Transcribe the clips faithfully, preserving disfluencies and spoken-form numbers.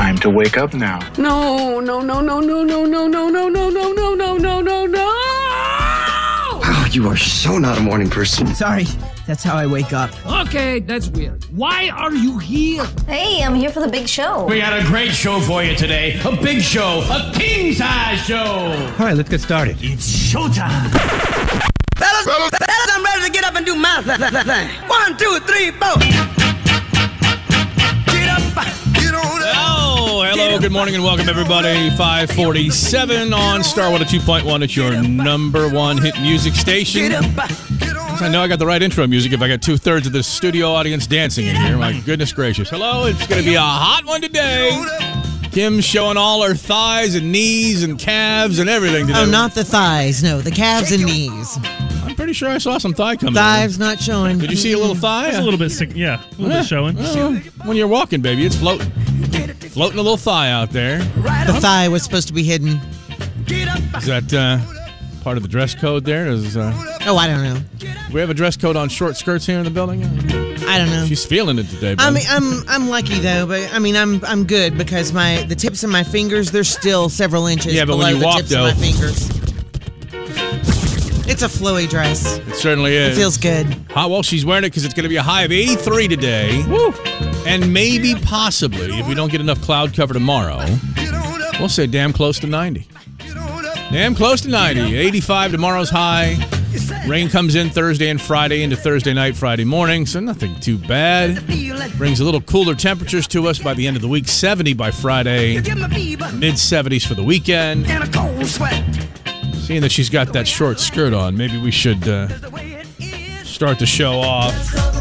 time to wake up now. No, no, no, no, no, no, no, no, no, no, no, no, no, no, no, no. Wow, you are so not a morning person. Sorry, that's how I wake up. Okay, that's weird. Why are you here? Hey, I'm here for the big show. We got a great show for you today. A big show. A king-size show. All right, let's get started. It's showtime. Fellas, fellas, fellas, I'm ready to get up and do my th- th- th- thing. One, two, three, four. Get up, get on up. Oh, hello, good morning, and welcome, everybody. five forty-seven on Star one oh two point one. It's your number one hit music station. Get up, get on up. I know I got the right intro music if I got two-thirds of the studio audience dancing in here. My goodness gracious. Hello, it's going to be a hot one today. Kim's showing all her thighs and knees and calves and everything today. Oh, not the thighs. No, the calves and knees. I'm pretty sure I saw some thigh coming. Thighs not showing. Did you see a little thigh? It's a little bit sick. Yeah, a little Yeah. bit showing. Well, when you're walking, baby, it's floating. Floating a little thigh out there. The thigh was supposed to be hidden. Is that uh, part of the dress code there? Is, uh, Oh, I don't know. do we have a dress code on short skirts here in the building? I don't know. She's feeling it today, I buddy. mean, I'm I'm lucky though, but I mean, I'm I'm good because my the tips of my fingers they're still several inches Yeah, but below when you the walk, tips though- of my fingers. It's a flowy dress. It certainly is. It feels good. Hot, well, she's wearing it because it's going to be a high of eighty-three today. Woo! And maybe, possibly, if we don't get enough cloud cover tomorrow, we'll say damn close to ninety. Damn close to ninety. eighty-five tomorrow's high. Rain comes in Thursday and Friday into Thursday night, Friday morning, so nothing too bad. Brings a little cooler temperatures to us by the end of the week. seventy by Friday. mid seventies for the weekend. Seeing that she's got that short skirt on, maybe we should uh, start the show off.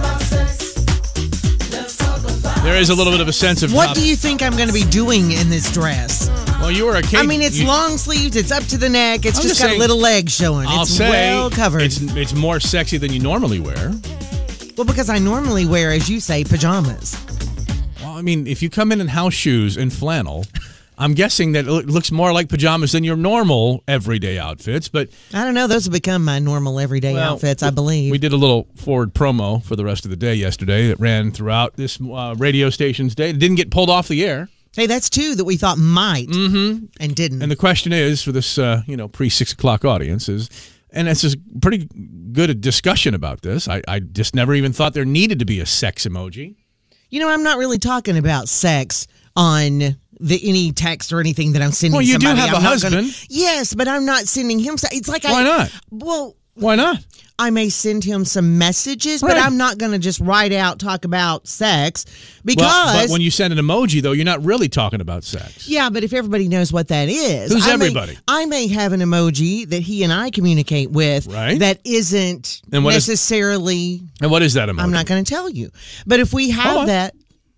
There is a little bit of a sense of... What top- do you think I'm going to be doing in this dress? Well, you were a cake... I mean, it's you, long sleeves. It's up to the neck. It's I'm just just got saying- little legs showing. I'll it's say well covered. It's, it's more sexy than you normally wear. Well, because I normally wear, as you say, pajamas. Well, I mean, if you come in in house shoes and flannel... I'm guessing that it looks more like pajamas than your normal everyday outfits, but... I don't know. Those have become my normal everyday well, outfits, I believe. We did a little forward promo for the rest of the day yesterday that ran throughout this uh, radio station's day. It didn't get pulled off the air. Hey, that's two that we thought might Mm-hmm. and didn't. And the question is, for this uh, you know pre-six o'clock audience, is, and it's a pretty good a discussion about this. I, I just never even thought there needed to be a sex emoji. You know, I'm not really talking about sex on... The, any text or anything that I'm sending Well, you somebody. do have I'm a not husband. Gonna, yes, but I'm not sending him. It's like Why I, not? Well, Why not? I may send him some messages, Right. but I'm not going to just write out talk about sex because. Well, but when you send an emoji, though, you're not really talking about sex. Yeah, but if everybody knows what that is, Who's I may- everybody? I may have an emoji that he and I communicate with Right. that isn't And what is- necessarily. And what is that emoji? I'm not going to tell you, but if we Hold have on. that,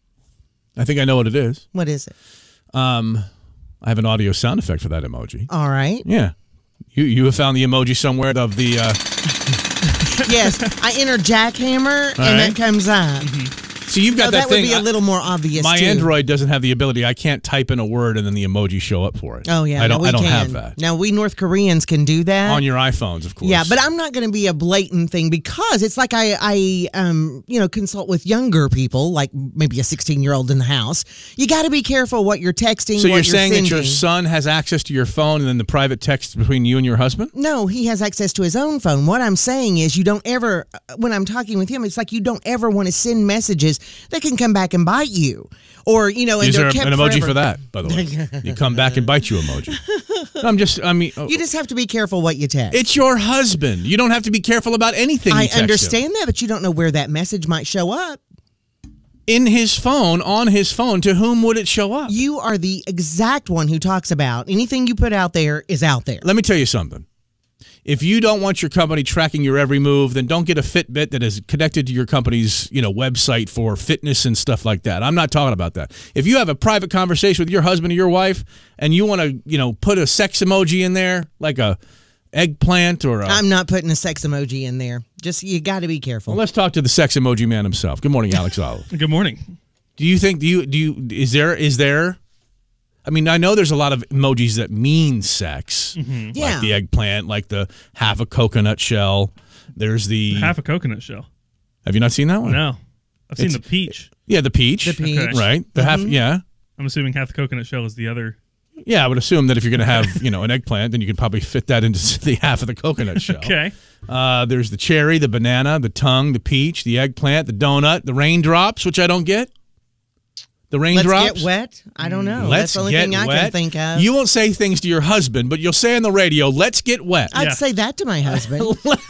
I think I know what it is. what is it? Um, I have an audio sound effect for that emoji. All right. Yeah. You you have found the emoji somewhere of the... Uh, Yes, I enter jackhammer and right. that comes up. so you've got So that, that thing... would be a I- little more obvious. my too. Android doesn't have the ability. I can't type in a word and then the emoji show up for it. Oh yeah, I don't. no, we I don't can. have that Now we North Koreans can do that on your iPhones, of course. Yeah, but I'm not going to be a blatant thing because it's like I, I, um, you know, consult with younger people, like maybe a sixteen year old in the house. You got to be careful what you're texting. So what you're saying sending. that your son has access to your phone and then the private text between you and your husband? No, he has access to his own phone. What I'm saying is, you don't ever, when I'm talking with him, it's like you don't ever want to send messages that can come back and bite you, or you know, and Is they're there kept an emoji forever. for that? By the way, you come back and bite you emoji. No, I'm just. I mean, oh, You just have to be careful what you text. it's your husband. You don't have to be careful about anything. I you text him. understand that, but you don't know where that message might show up. In his phone, on his phone, to whom would it show up? You are the exact one who talks about anything you put out there is out there. Let me tell you something. If you don't want your company tracking your every move, then don't get a Fitbit that is connected to your company's, you know, website for fitness and stuff like that. I'm not talking about that. If you have a private conversation with your husband or your wife and you want to, you know, put a sex emoji in there, like a eggplant or a... I'm not putting a sex emoji in there. Just, you got to be careful. Well, let's talk to the sex emoji man himself. Good morning, Alex Olive. Good morning. Do you think, do you, do you, is there, is there... I mean, I know there's a lot of emojis that mean sex, Mm-hmm. Yeah. like the eggplant, like the half a coconut shell. There's the Half a coconut shell. Have you not seen that one? No. I've seen It's- the peach. Yeah, the peach. The peach. Okay. Right. The half. Yeah. I I'm assuming half the coconut shell is the other. Yeah, I would assume that if you're going to have, you know, an eggplant, then you can probably fit that into the half of the coconut shell. Okay. Uh, there's the cherry, the banana, the tongue, the peach, the eggplant, the donut, the raindrops, which I don't get. The raindrops. Let's get wet? I don't know. Let's That's the only get thing I wet. can think of. You won't say things to your husband, but you'll say on the radio, let's get wet. I'd Yeah. say that to my husband.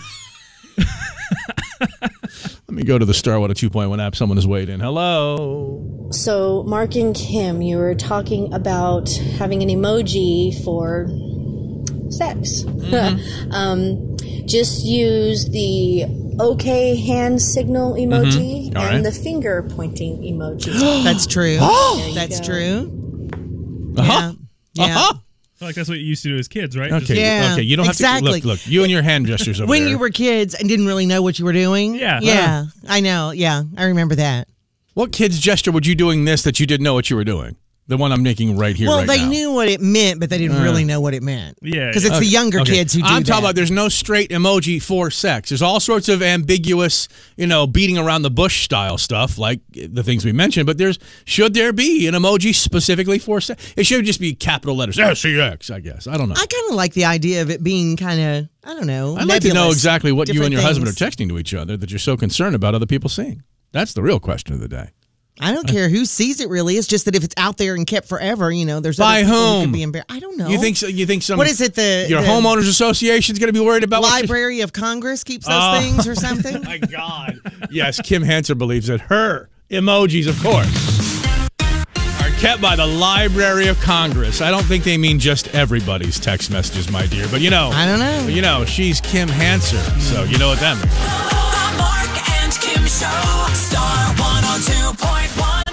Let me go to the Star one oh two point one app. Someone has weighed in. Hello. So, Mark and Kim, you were talking about having an emoji for sex. Mm-hmm. um, just use the okay hand signal emoji Mm-hmm. All and right. the finger pointing emoji. That's true. Oh! That's go. true. Uh-huh. Yeah. Yeah. Uh-huh. I feel like that's what you used to do as kids, right? Okay. Just- Yeah, Okay. You don't have exactly. to look. Look. You and your hand gestures over When there. you were kids and didn't really know what you were doing. Yeah. Yeah. I know. Yeah. I remember that. What kid's gesture would you doing this that you didn't know what you were doing? The one I'm making right here. Well, right they now. knew what it meant, but they didn't Uh. really know what it meant. Yeah, Because yeah. it's the younger Okay. kids who do I'm that. talking about there's no straight emoji for sex. There's all sorts of ambiguous, you know, beating around the bush style stuff like the things we mentioned. But there's should there be an emoji specifically for sex? It should just be capital letters S E X, I guess. I don't know. I kind of like the idea of it being kind of, I don't know. I'd like to know nebulous, exactly what you and different your husband are things. texting to each other that you're so concerned about other people seeing. That's the real question of the day. I don't care who sees it. Really, it's just that if it's out there and kept forever, you know, there's By other people who whom? could be embarrassed. I don't know. You think so, you think some What is it? The your the homeowners association's going to be worried about what you- Library of Congress keeps those Oh. things or something? My God. Yes, Kim Hanser believes that her emojis, of course, are kept by the Library of Congress. I don't think they mean just everybody's text messages, my dear. But you know, I don't know. You know, she's Kim Hanser, so you know what that means. The Mark and Kim Show, Star one oh two point one.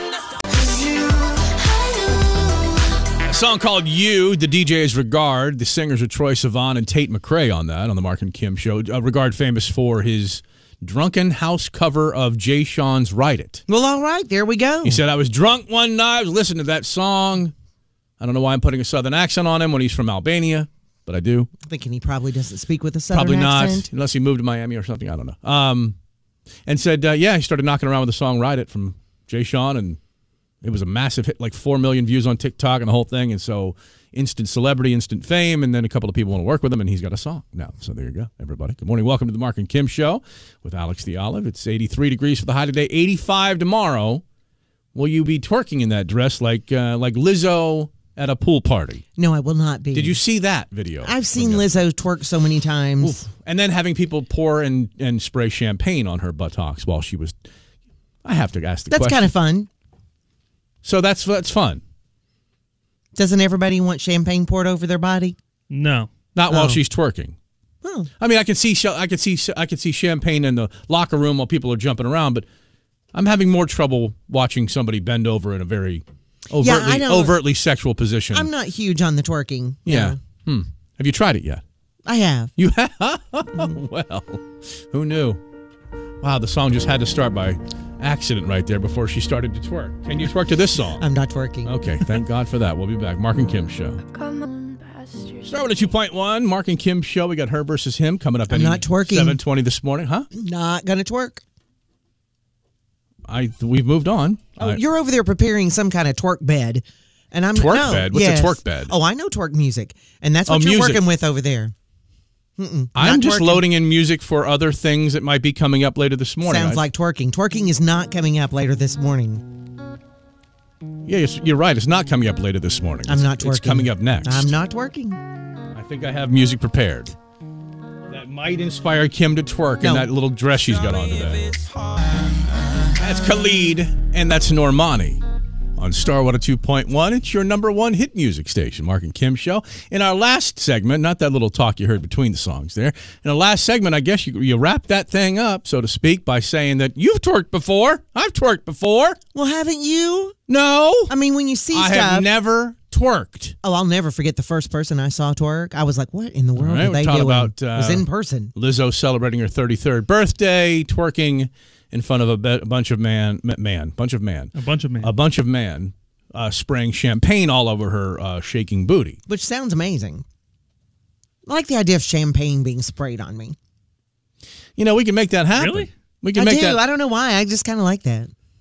A song called You. The D J is Regard. The singers are Troye Sivan and Tate McRae on that, on the Mark and Kim Show. Uh, Regard famous for his drunken house cover of Jay Sean's Ride It. Well, all right, there we go. He said, I was drunk one night, I was listening to that song. I don't know why I'm putting a southern accent on him when he's from Albania, but I do. Thinking he probably doesn't speak with a southern Probably not, accent. unless he moved to Miami or something. I don't know. Um, and said, uh, yeah, he started knocking around with the song Ride It from Jay Sean, and it was a massive hit, like four million views on TikTok and the whole thing. And so instant celebrity, instant fame, and then a couple of people want to work with him, and he's got a song now. So there you go, everybody. Good morning. Welcome to the Mark and Kim Show with Alex the Olive. It's eighty-three degrees for the high today, eighty-five tomorrow. Will you be twerking in that dress like uh, like Lizzo at a pool party? No, I will not be. Did you see that video? I've seen Lizzo twerk so many times. Oof. And then having people pour and, and spray champagne on her buttocks while she was... I have to ask the That's question. kind of fun. So that's that's fun. Doesn't everybody want champagne poured over their body? No. Not while Oh. she's twerking. Oh. I mean, I can see I can see I can see champagne in the locker room while people are jumping around, but I'm having more trouble watching somebody bend over in a very overtly I don't- overtly sexual position. I'm not huge on the twerking. yeah. Hmm. Have you tried it yet? I have. You have? Well, who knew? Wow, the song just had to start by accident right there before she started to twerk. Can you twerk to this song? I'm not twerking. Okay, thank God for that. We'll be back. Mark and Kim Show. Start with a two point one. Mark and Kim Show. We got her versus him coming up. I'm any not twerking. seven twenty this morning, huh? Not gonna twerk. I We've moved on. Oh, I- you're over there preparing some kind of twerk bed, and I'm Twerk no, bed? What's a yes. twerk bed? Oh, I know twerk music, and that's Oh, what you're music. working with over there. Mm-mm, I'm not just twerking. loading in music for other things that might be coming up later this morning. Sounds I- like twerking. Twerking is not coming up later this morning. Yeah, it's- you're right. It's not coming up later this morning. I'm It's- not twerking. It's coming up next. I'm not twerking. I think I have music prepared that might inspire Kim to twerk No. in that little dress she's got on today. That's Khalid, and that's Normani on Star one oh two point one. It's your number one hit music station, Mark and Kim Show. In our last segment, not that little talk you heard between the songs there, in the last segment, I guess you, you wrap that thing up, so to speak, by saying that you've twerked before. I've twerked before. Well, haven't you? No. I mean, when you see I stuff. have never twerked. Oh, I'll never forget the first person I saw twerk. I was like, "What in the world All right, are we're they talking doing?" about, uh, it was in person. Lizzo celebrating her thirty-third birthday, twerking in front of a, be- a bunch of man, m- man, bunch of man, A bunch of men. a bunch of man, uh, spraying champagne all over her uh, shaking booty. Which sounds amazing. I like the idea of champagne being sprayed on me. You know, we can make that happen. Really? We can I make do. that. I don't know why. I just kind of like that.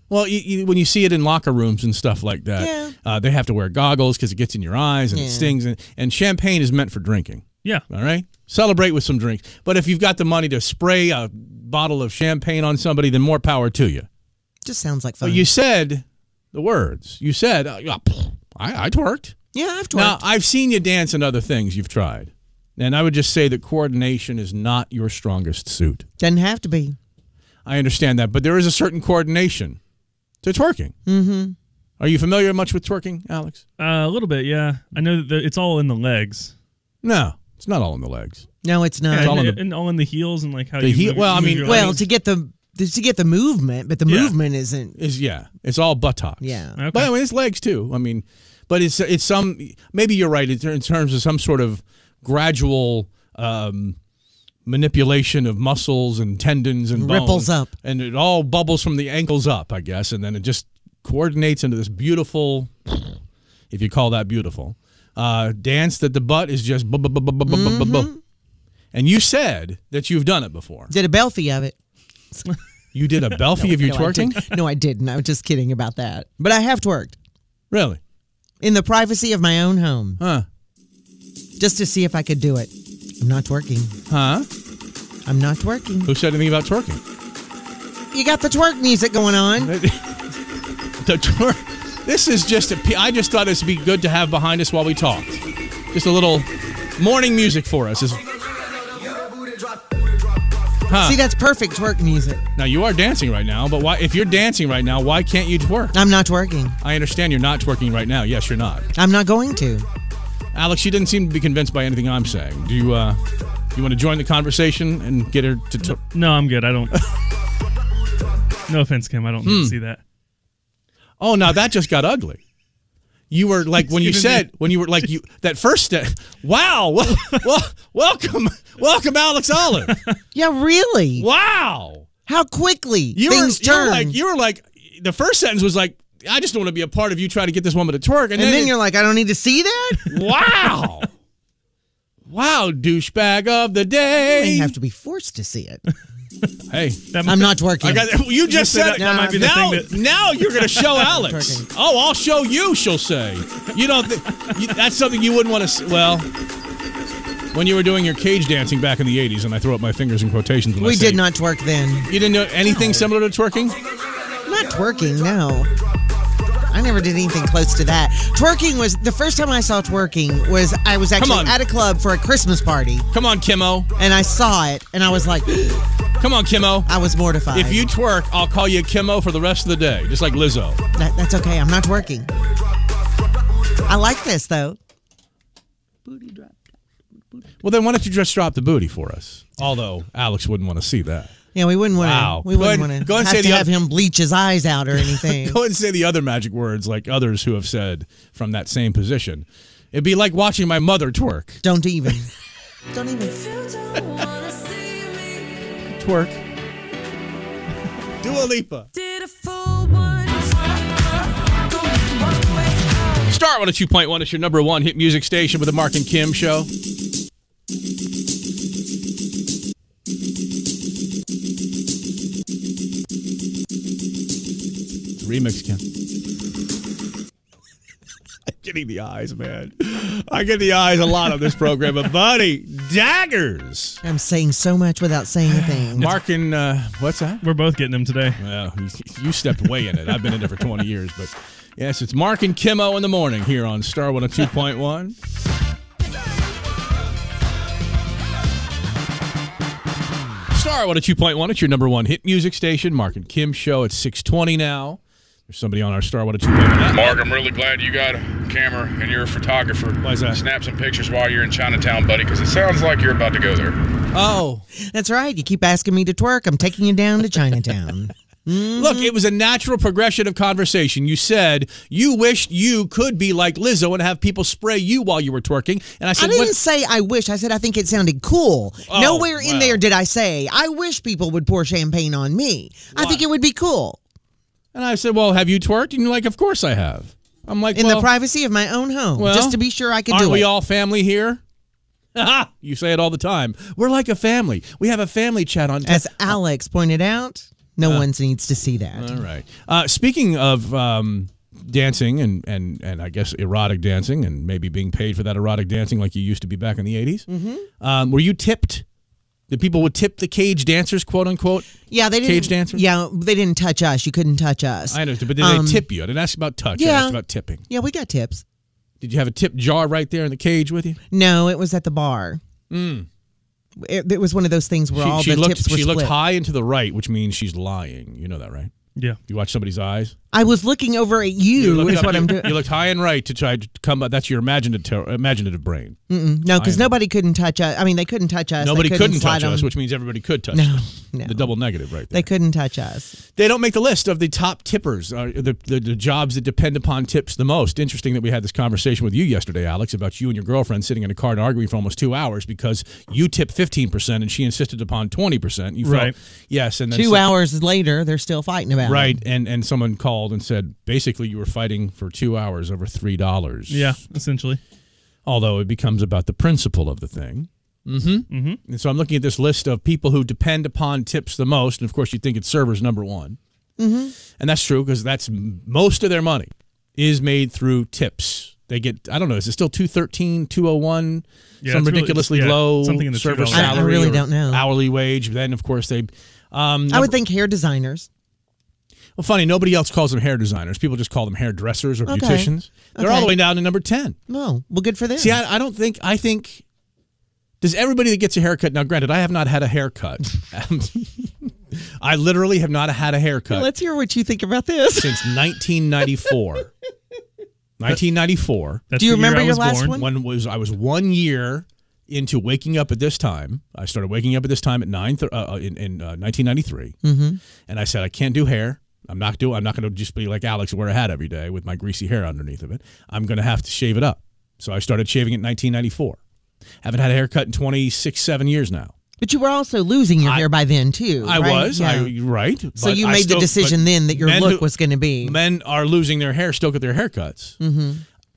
Well, you, you, when you see it in locker rooms and stuff like that, Yeah. uh, they have to wear goggles because it gets in your eyes and Yeah. it stings. And, and champagne is meant for drinking. Yeah. All right? Celebrate with some drinks. But if you've got the money to spray a bottle of champagne on somebody, then more power to you. Just sounds like fun. But you said the words. You said, uh, yeah, pff, I, I twerked. yeah, I've twerked. Now, I've seen you dance in other things you've tried. And I would just say that coordination is not your strongest suit. Doesn't have to be. I understand that. But there is a certain coordination to twerking. Mm-hmm. Are you familiar much with twerking, Alex? Uh, a little bit, yeah. I know that the, it's all in the legs. No, it's not all in the legs. No, it's not. Yeah, It's all and, in the- and all in the heels and like how The you heel- move, well, I move mean- your Well, legs. to get the to get the movement, but the Yeah. movement isn't. Is yeah, it's all buttocks. Yeah. Okay. But I mean, it's legs too. I mean, but it's it's some. Maybe you're right in ter- in terms of some sort of gradual um, manipulation of muscles and tendons and bones. Ripples up. And it all bubbles from the ankles up, I guess, and then it just coordinates into this beautiful, if you call that beautiful, uh, dance that the butt is just bu- bu- bu- bu- bu- bu- bu- bu- bu. And you said that you've done it before. Did a belfie of it. You did a belfie of you no, I twerking? didn't. No, I didn't. I was just kidding about that. But I have twerked Really? in the privacy of my own home, Huh? just to see if I could do it. I'm not twerking. Huh? I'm not twerking. Who said anything about twerking? You got the twerk music going on. The twerk. This is just a. P- I just thought this would be good to have behind us while we talked. Just a little morning music for us. Is- Huh. See, that's perfect twerk music. Now you are dancing right now, but why? If you're dancing right now, why can't you twerk? I'm not twerking. I understand you're not twerking right now. Yes, you're not. I'm not going to. Alex, you didn't seem to be convinced by anything I'm saying. Do you? Uh, you want to join the conversation and get her to? Tw- No, I'm good. I don't. No offense, Kim. I don't Hmm. need to see that. Oh, now that just got ugly. You were like when you Excuse said me. when you were like you that first step. Wow! Well, well, welcome, welcome, Alex Olive. Yeah, really? Wow! How quickly You things were, you were turn. like you were like the first sentence was like, I just don't want to be a part of you trying to get this woman to twerk, and, and then, then it- you're like, I don't need to see that? wow, wow, douchebag of the day. You have to be forced to see it. Hey, That I'm might- not twerking. I got you just said said that- it. that might be the now, thing that- now you're going to show Alex. Twerking. Oh, I'll show you. She'll say. You don't. Th- you, that's something you wouldn't want to. See. Well, when you were doing your cage dancing back in the eighties, and I throw up my fingers in quotations. When I We say- did not twerk then. You didn't know anything similar to twerking? Not twerking, no. I never did anything close to that. Twerking was, the first time I saw twerking was, I was actually on. at a club for a Christmas party, Come on, Kimmo. and I saw it, and I was like, Come on, Kimmo. I was mortified. If you twerk, I'll call you Kimmo for the rest of the day, just like Lizzo. That, that's okay, I'm not twerking. I like this, though. Well, then why don't you just drop the booty for us? Although Alex wouldn't want to see that. Yeah, we wouldn't want to. Wow. We Go wouldn't ahead- want go to ahead and have say to the have him bleach his eyes out or anything. Go ahead and say the other magic words like others who have said from that same position. It'd be like watching my mother twerk. Don't even. Don't even. Twerk. Dua Lipa. Star one oh two point one. It's your number one hit music station with the Mark and Kim show. Remix, Kim. I'm getting the eyes, man. I get the eyes a lot on this program, but buddy, daggers. I'm saying so much without saying a thing. Mark and, uh, what's that? We're both getting them today. Well, you, you stepped way in it. I've been in it for twenty years, but yes, it's Mark and Kimmo in the morning here on Star one oh two point one. Star one oh two point one, it's your number one hit music station. Mark and Kim show at six twenty now. There's somebody on our Star one oh two point one. Mark, I'm really glad you got a camera and you're a photographer. Why is that? Snap some pictures while you're in Chinatown, buddy, because it sounds like you're about to go there. Oh. That's right. You keep asking me to twerk. I'm taking you down to Chinatown. Mm-hmm. Look, it was a natural progression of conversation. You said you wished you could be like Lizzo and have people spray you while you were twerking. And I said, I didn't what? say I wish. I said I think it sounded cool. Oh, Nowhere in well. there did I say I wish people would pour champagne on me. I think it would be cool. And I said, well, have you twerked? And you're like, of course I have. I'm like, In well, the privacy of my own home, well, just to be sure I could aren't do we it. all family here? You say it all the time. We're like a family. We have a family chat on. As Alex pointed out, No Uh, one needs to see that. All right. Uh, speaking of um, dancing and, and, and I guess erotic dancing and maybe being paid for that erotic dancing like you used to be back in the eighties, Mm-hmm. um, were you tipped? The people would tip the cage dancers, quote unquote? Yeah, they didn't. Cage dancers? Yeah, they didn't touch us. You couldn't touch us. I understand. But did Um, they tip you? I didn't ask about touch. I yeah. asked about tipping. Yeah, we got tips. Did you have a tip jar right there in the cage with you? No, it was at the bar. Mm. It, it was one of those things where She, all she the looked, tips were she looked split. high and to the right, which means she's lying. You know that, right? Yeah. You watch somebody's eyes? I was looking over at you, looked is up- what I'm doing. You looked high and right to try to come up. That's your imaginative, imaginative brain. Mm-mm. No, because I am- nobody couldn't touch us. I mean, they couldn't touch us. Nobody They couldn't slide touch us, them. which means everybody could touch No, us. no. The double negative right there. They couldn't touch us. They don't make the list of the top tippers, uh, the, the the jobs that depend upon tips the most. Interesting that we had this conversation with you yesterday, Alex, about you and your girlfriend sitting in a car and arguing for almost two hours because you tipped fifteen percent and she insisted upon twenty percent. You felt, Right. yes. And then Two so- hours later, they're still fighting about Right. it. And, and someone called and said, basically, you were fighting for two hours over three dollars. Yeah, essentially. Although it becomes about the principle of the thing. Mm-hmm. Mm-hmm. And so I'm looking at this list of people who depend upon tips the most. And, of course, you think it's servers number one. Mm-hmm. And that's true because that's most of their money is made through tips. They get, I don't know, is it still two thirteen, two oh one, Yeah, some it's really- ridiculously yeah, low something in the server two dollars. salary I- I really or don't know. hourly wage? Then, of course, they... Um, I would think hair designers. Well, funny, nobody else calls them hair designers. People just call them hairdressers or Okay. beauticians. They're Okay. all the way down to number ten. No, well, good for them. See, I, I don't think, I think, does everybody that gets a haircut, now granted, I have not had a haircut. I literally have not had a haircut Let's hear what you think about this. since nineteen ninety-four. nineteen ninety-four. That's Do you the year remember I your was last born. one? When was I was one year into waking up at this time. I started waking up at this time at nine th- uh, in, in uh, nineteen ninety-three, Mm-hmm. and I said I can't do hair. I'm not do. I'm not going to just be like Alex and wear a hat every day with my greasy hair underneath of it. I'm going to have to shave it up. So I started shaving it in nineteen ninety-four. Haven't had a haircut in twenty-six, seven years now. But you were also losing your I- hair by then, too. I right? was. Yeah. I right. So but you I made still- the decision but then that your men look who- was going to be. Men are losing their hair, still get their haircuts. Mm-hmm.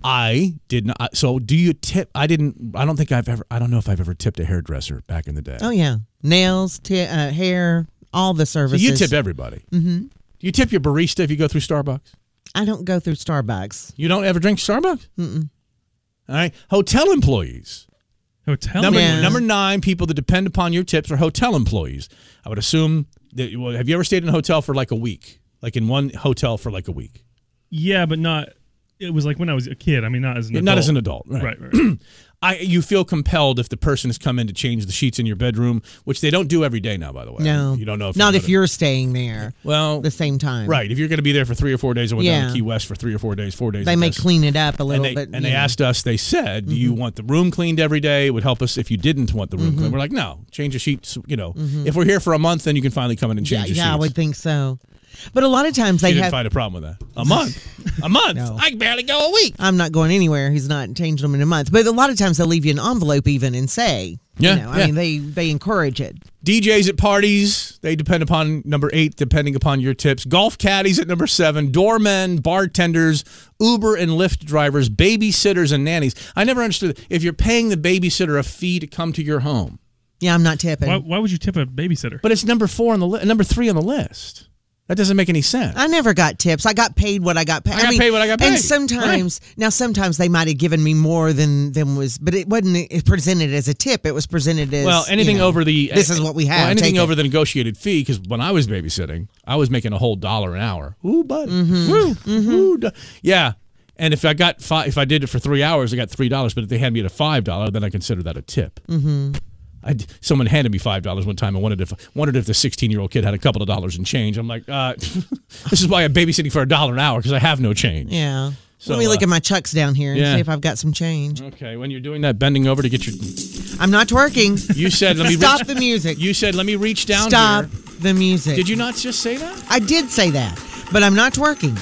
I did not. So do you tip? I didn't. I don't think I've ever. I don't know if I've ever tipped a hairdresser back in the day. Oh, yeah. Nails, t- uh, hair, all the So services. you tip everybody. Mm-hmm. Do you tip your barista if you go through Starbucks? I don't go through Starbucks. You don't ever drink Starbucks? Mm-mm. All right. Hotel employees. Hotel Number Yeah. number nine, people that depend upon your tips are hotel employees. I would assume that. Well, have you ever stayed in a hotel for like a week? Like in one hotel for like a week? Yeah, but not. It was like when I was a kid. I mean, not as an adult. Not as an adult, right? Right, right. I you feel compelled if the person has come in to change the sheets in your bedroom, which they don't do every day now, by the way. No. You don't know if Not you're if gonna- you're staying there well the same time. right. If you're going to be there for three or four days, I went down Yeah. to Key West for three or four days, four days. They at may this. clean it up a little and they, bit. and you they know. asked us, they said, do you want the room cleaned every day? It would help us if you didn't want the room Mm-hmm. cleaned. We're like, no, change the sheets. You know, if we're here for a month, then you can finally come in and Yeah, change the yeah, I sheets. would think so. But a lot of times She they didn't have. find a problem with that. A month. A month. No. I can barely go a week. I'm not going anywhere. He's not changing them in a month. But a lot of times they'll leave you an envelope even and say, Yeah, you know, yeah. I mean, they, they encourage it. D Js at parties, they depend upon number eight, depending upon your tips. Golf caddies at number seven. Doormen, bartenders, Uber and Lyft drivers, babysitters, and nannies. I never understood if you're paying the babysitter a fee to come to your home. Yeah, I'm not tipping. Why, why would you tip a babysitter? But it's number four on the li- number three on the list. That doesn't make any sense. I never got tips. I got paid what I got paid. I got paid what I got And paid. sometimes, now sometimes they might have given me more than than was, but it wasn't it presented as a tip. It was presented as Well, anything you know, over the this is what we have. Well, anything take over it. the negotiated fee, because when I was babysitting, I was making a whole dollar an hour. Ooh, buddy. Mm-hmm. Woo. Ooh, do- yeah. And if I got five, if I did it for three hours, I got three dollars. But if they hand me at a five dollar, then I consider that a tip. Mm-hmm. I d someone handed me five dollars one time and wondered if wondered if the sixteen year old kid had a couple of dollars in change. I'm like, uh, this is why I'm babysitting for a dollar an hour because I have no change. Yeah. So, Let me look uh, at my chucks down here and yeah. see if I've got some change. Okay, when you're doing that, bending over to get your, I'm not twerking. you said let me Stop reach, the music. You said let me reach down. Stop here. the music. Did you not just say that? I did say that, but I'm not twerking.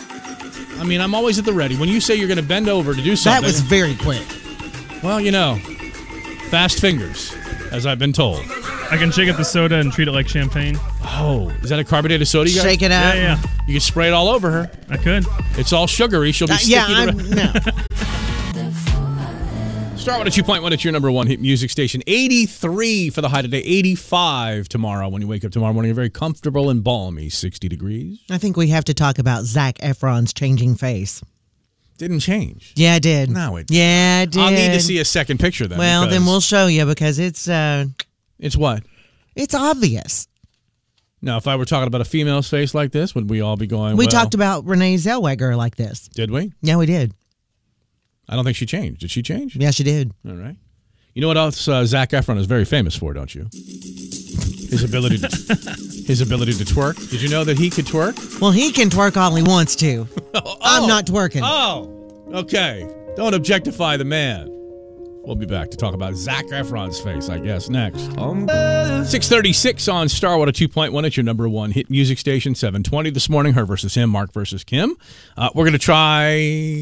I mean, I'm always at the ready. When you say you're going to bend over to do something, That was very quick. well, you know, fast fingers, as I've been told. I can shake up the soda and treat it like champagne. Oh, is that a carbonated soda? You got? Shake it out. Yeah, yeah. You can spray it all over her. I could. It's all sugary. She'll be Uh, sticky. yeah, to I'm, the- no. Start with a two point one at your number one hit music station. eighty-three for the high today. eighty-five tomorrow when you wake up tomorrow morning. You're very comfortable and balmy. sixty degrees. I think we have to talk about Zac Efron's changing face. Didn't change. Yeah, it did. No, it Yeah, it did. I'll need to see a second picture then. Well, because then we'll show you because it's uh, It's what? it's obvious. Now, if I were talking about a female's face like this, would we all be going, We well, talked about Renee Zellweger like this. Did we? Yeah, we did. I don't think she changed. Did she change? Yeah, she did. All right. You know what else uh, Zac Efron is very famous for, don't you? His ability to his ability to twerk. Did you know that he could twerk? Well, he can twerk all he wants to. Oh, I'm not twerking. Oh, okay. Don't objectify the man. We'll be back to talk about Zac Efron's face, I guess, next. six thirty-six on Star Water two point one. It's your number one hit music station. seven twenty this morning. Her versus him. Mark versus Kim. Uh, we're going to try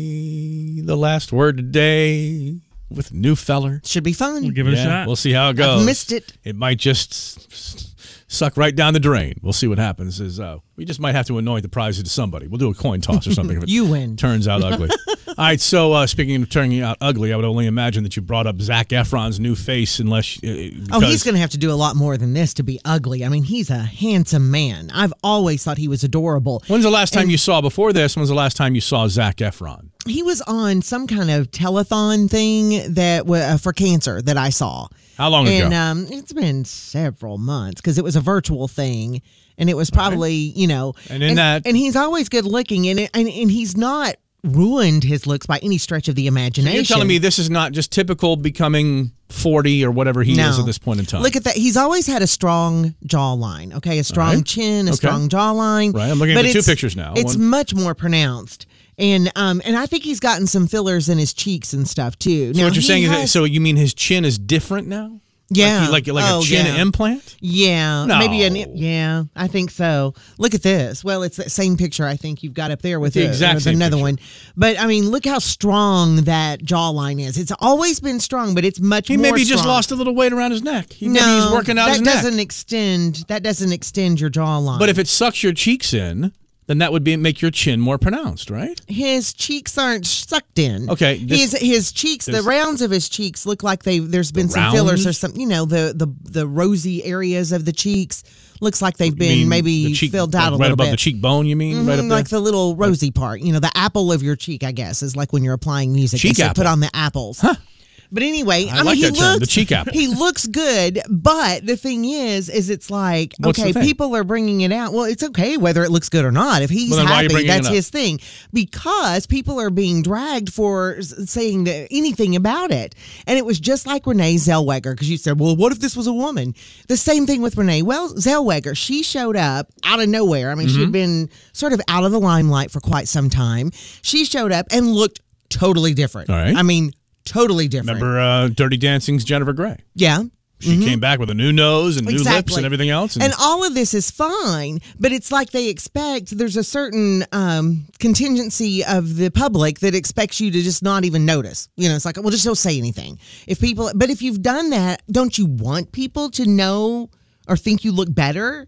the last word today with New Feller. Should be fun. We'll give it Yeah, a shot. We'll see how it goes. I've missed it. It might just s- s- suck right down the drain. We'll see what happens. Is uh, we just might have to anoint the prize to somebody. We'll do a coin toss or something. If it You win. Turns out ugly. All right. So uh, speaking of turning out ugly, I would only imagine that you brought up Zac Efron's new face, unless. Uh, Oh, he's going to have to do a lot more than this to be ugly. I mean, he's a handsome man. I've always thought he was adorable. When's the last time And- you saw before this? When's the last time you saw Zac Efron? He was on some kind of telethon thing that w- uh, for cancer that I saw. How long and, ago? um, it's been several months because it was a virtual thing, and it was probably you know. And in that- and he's always good looking, and, it, and and he's not ruined his looks by any stretch of the imagination. You're telling me this is not just typical becoming forty or whatever he No. is at this point in time? Look at that. He's always had a strong jawline, okay? A strong right. chin, a Okay. strong jawline. Right, I'm looking But at the two it's- pictures now. It's One- much more pronounced. And um and I think he's gotten some fillers in his cheeks and stuff too. So Now, what you're he saying is, that, has- so you mean his chin is different now? Yeah. like he- like, like Oh, a chin yeah. implant? Yeah, No. maybe an yeah, I think so. Look at this. Well, it's that same picture I think you've got up there with The uh, exact with same another picture. one. But I mean, look how strong that jawline is. It's always been strong, but it's much He more maybe just strong. lost a little weight around his neck. He, no, maybe he's working out that his neck. doesn't extend. That doesn't extend your jawline. But if it sucks your cheeks in, then that would be make your chin more pronounced, right? his cheeks aren't sucked in. Okay, this- his his cheeks, the this- rounds of his cheeks look like they there's been The some fillers or rounds? something. You know, the the the rosy areas of the cheeks looks like they've You been mean maybe the cheek- filled out like a right little above bit. the cheekbone. You mean right Mhm, up there? like the little rosy part. You know, the apple of your cheek. I guess is like when you're applying music. Cheek they say apple. put on the apples. Huh. But anyway, I I, mean, like he that term, looks the cheek apple. He looks good, but the thing is, is it's like What's the okay, thing? people are bringing it out. Well, it's okay whether it looks good or not. If he's Well, then why are you happy, bringing it that's up? his thing. Because people are being dragged for s- saying that anything about it, and it was just like Renee Zellweger because you said, "Well, what if this was a woman?" The same thing with Renee. Well, Zellweger, she showed up out of nowhere. I mean, Mm-hmm. she'd been sort of out of the limelight for quite some time. She showed up and looked totally different. All right. I mean, totally different. Remember uh, Dirty Dancing's Jennifer Grey? Yeah. She came back with a new nose and new lips Exactly. and everything else. And all of this is fine, but it's like they expect there's a certain um, contingency of the public that expects you to just not even notice. You know, it's like, well, just don't say anything. If people, but if you've done that, don't you want people to know or think you look better?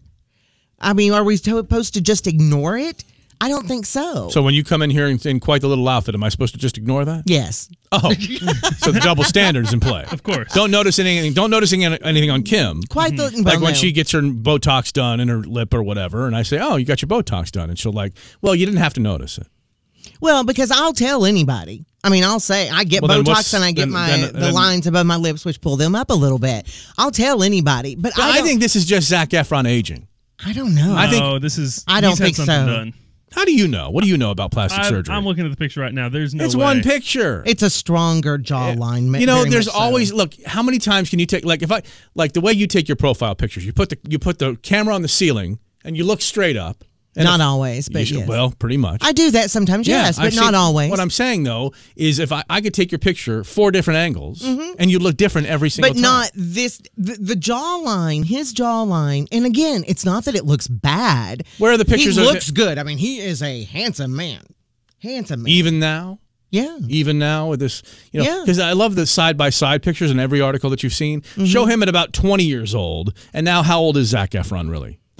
I mean, are we supposed to just ignore it? I don't think so. So when you come in here in, in quite the little outfit, am I supposed to just ignore that? Yes. Oh, so the double standard's in play. Of course. Don't notice anything. Don't notice any- anything on Kim. Quite the Like well, when no. she gets her Botox done in her lip or whatever, and I say, "Oh, you got your Botox done," and she'll like, "Well, you didn't have to notice it." Well, because I'll tell anybody. I mean, I'll say I get Well, then what's- Botox and I get then- my then- the then- lines above my lips, which pull them up a little bit. I'll tell anybody, but I, I, don't, think this is just Zac Efron aging. I don't know. I think- No, this is. I don't he's had think something so. Done. How do you know? What do you know about plastic I, surgery? I'm looking at the picture right now. There's no it's way. one picture. It's a stronger jawline. ma- You know, very there's much so. always look. How many times can you take? Like if I like the way you take your profile pictures, you put the you put the camera on the ceiling and you look straight up. And Not if- always, but you should- yes. well, pretty much. I do that sometimes, Yeah, yes, but I've not seen- always. What I'm saying though is, if I, I could take your picture four different angles and you look different every single but time. not this. The, the jawline, his jawline, and again, it's not that it looks bad. Where are the pictures He of looks good. I mean, he is a handsome man. Handsome man. even now. yeah. Even now with this, you know, Yeah. because I love the side by side pictures in every article that you've seen. Show him at about twenty years old, and now how old is Zac Efron really?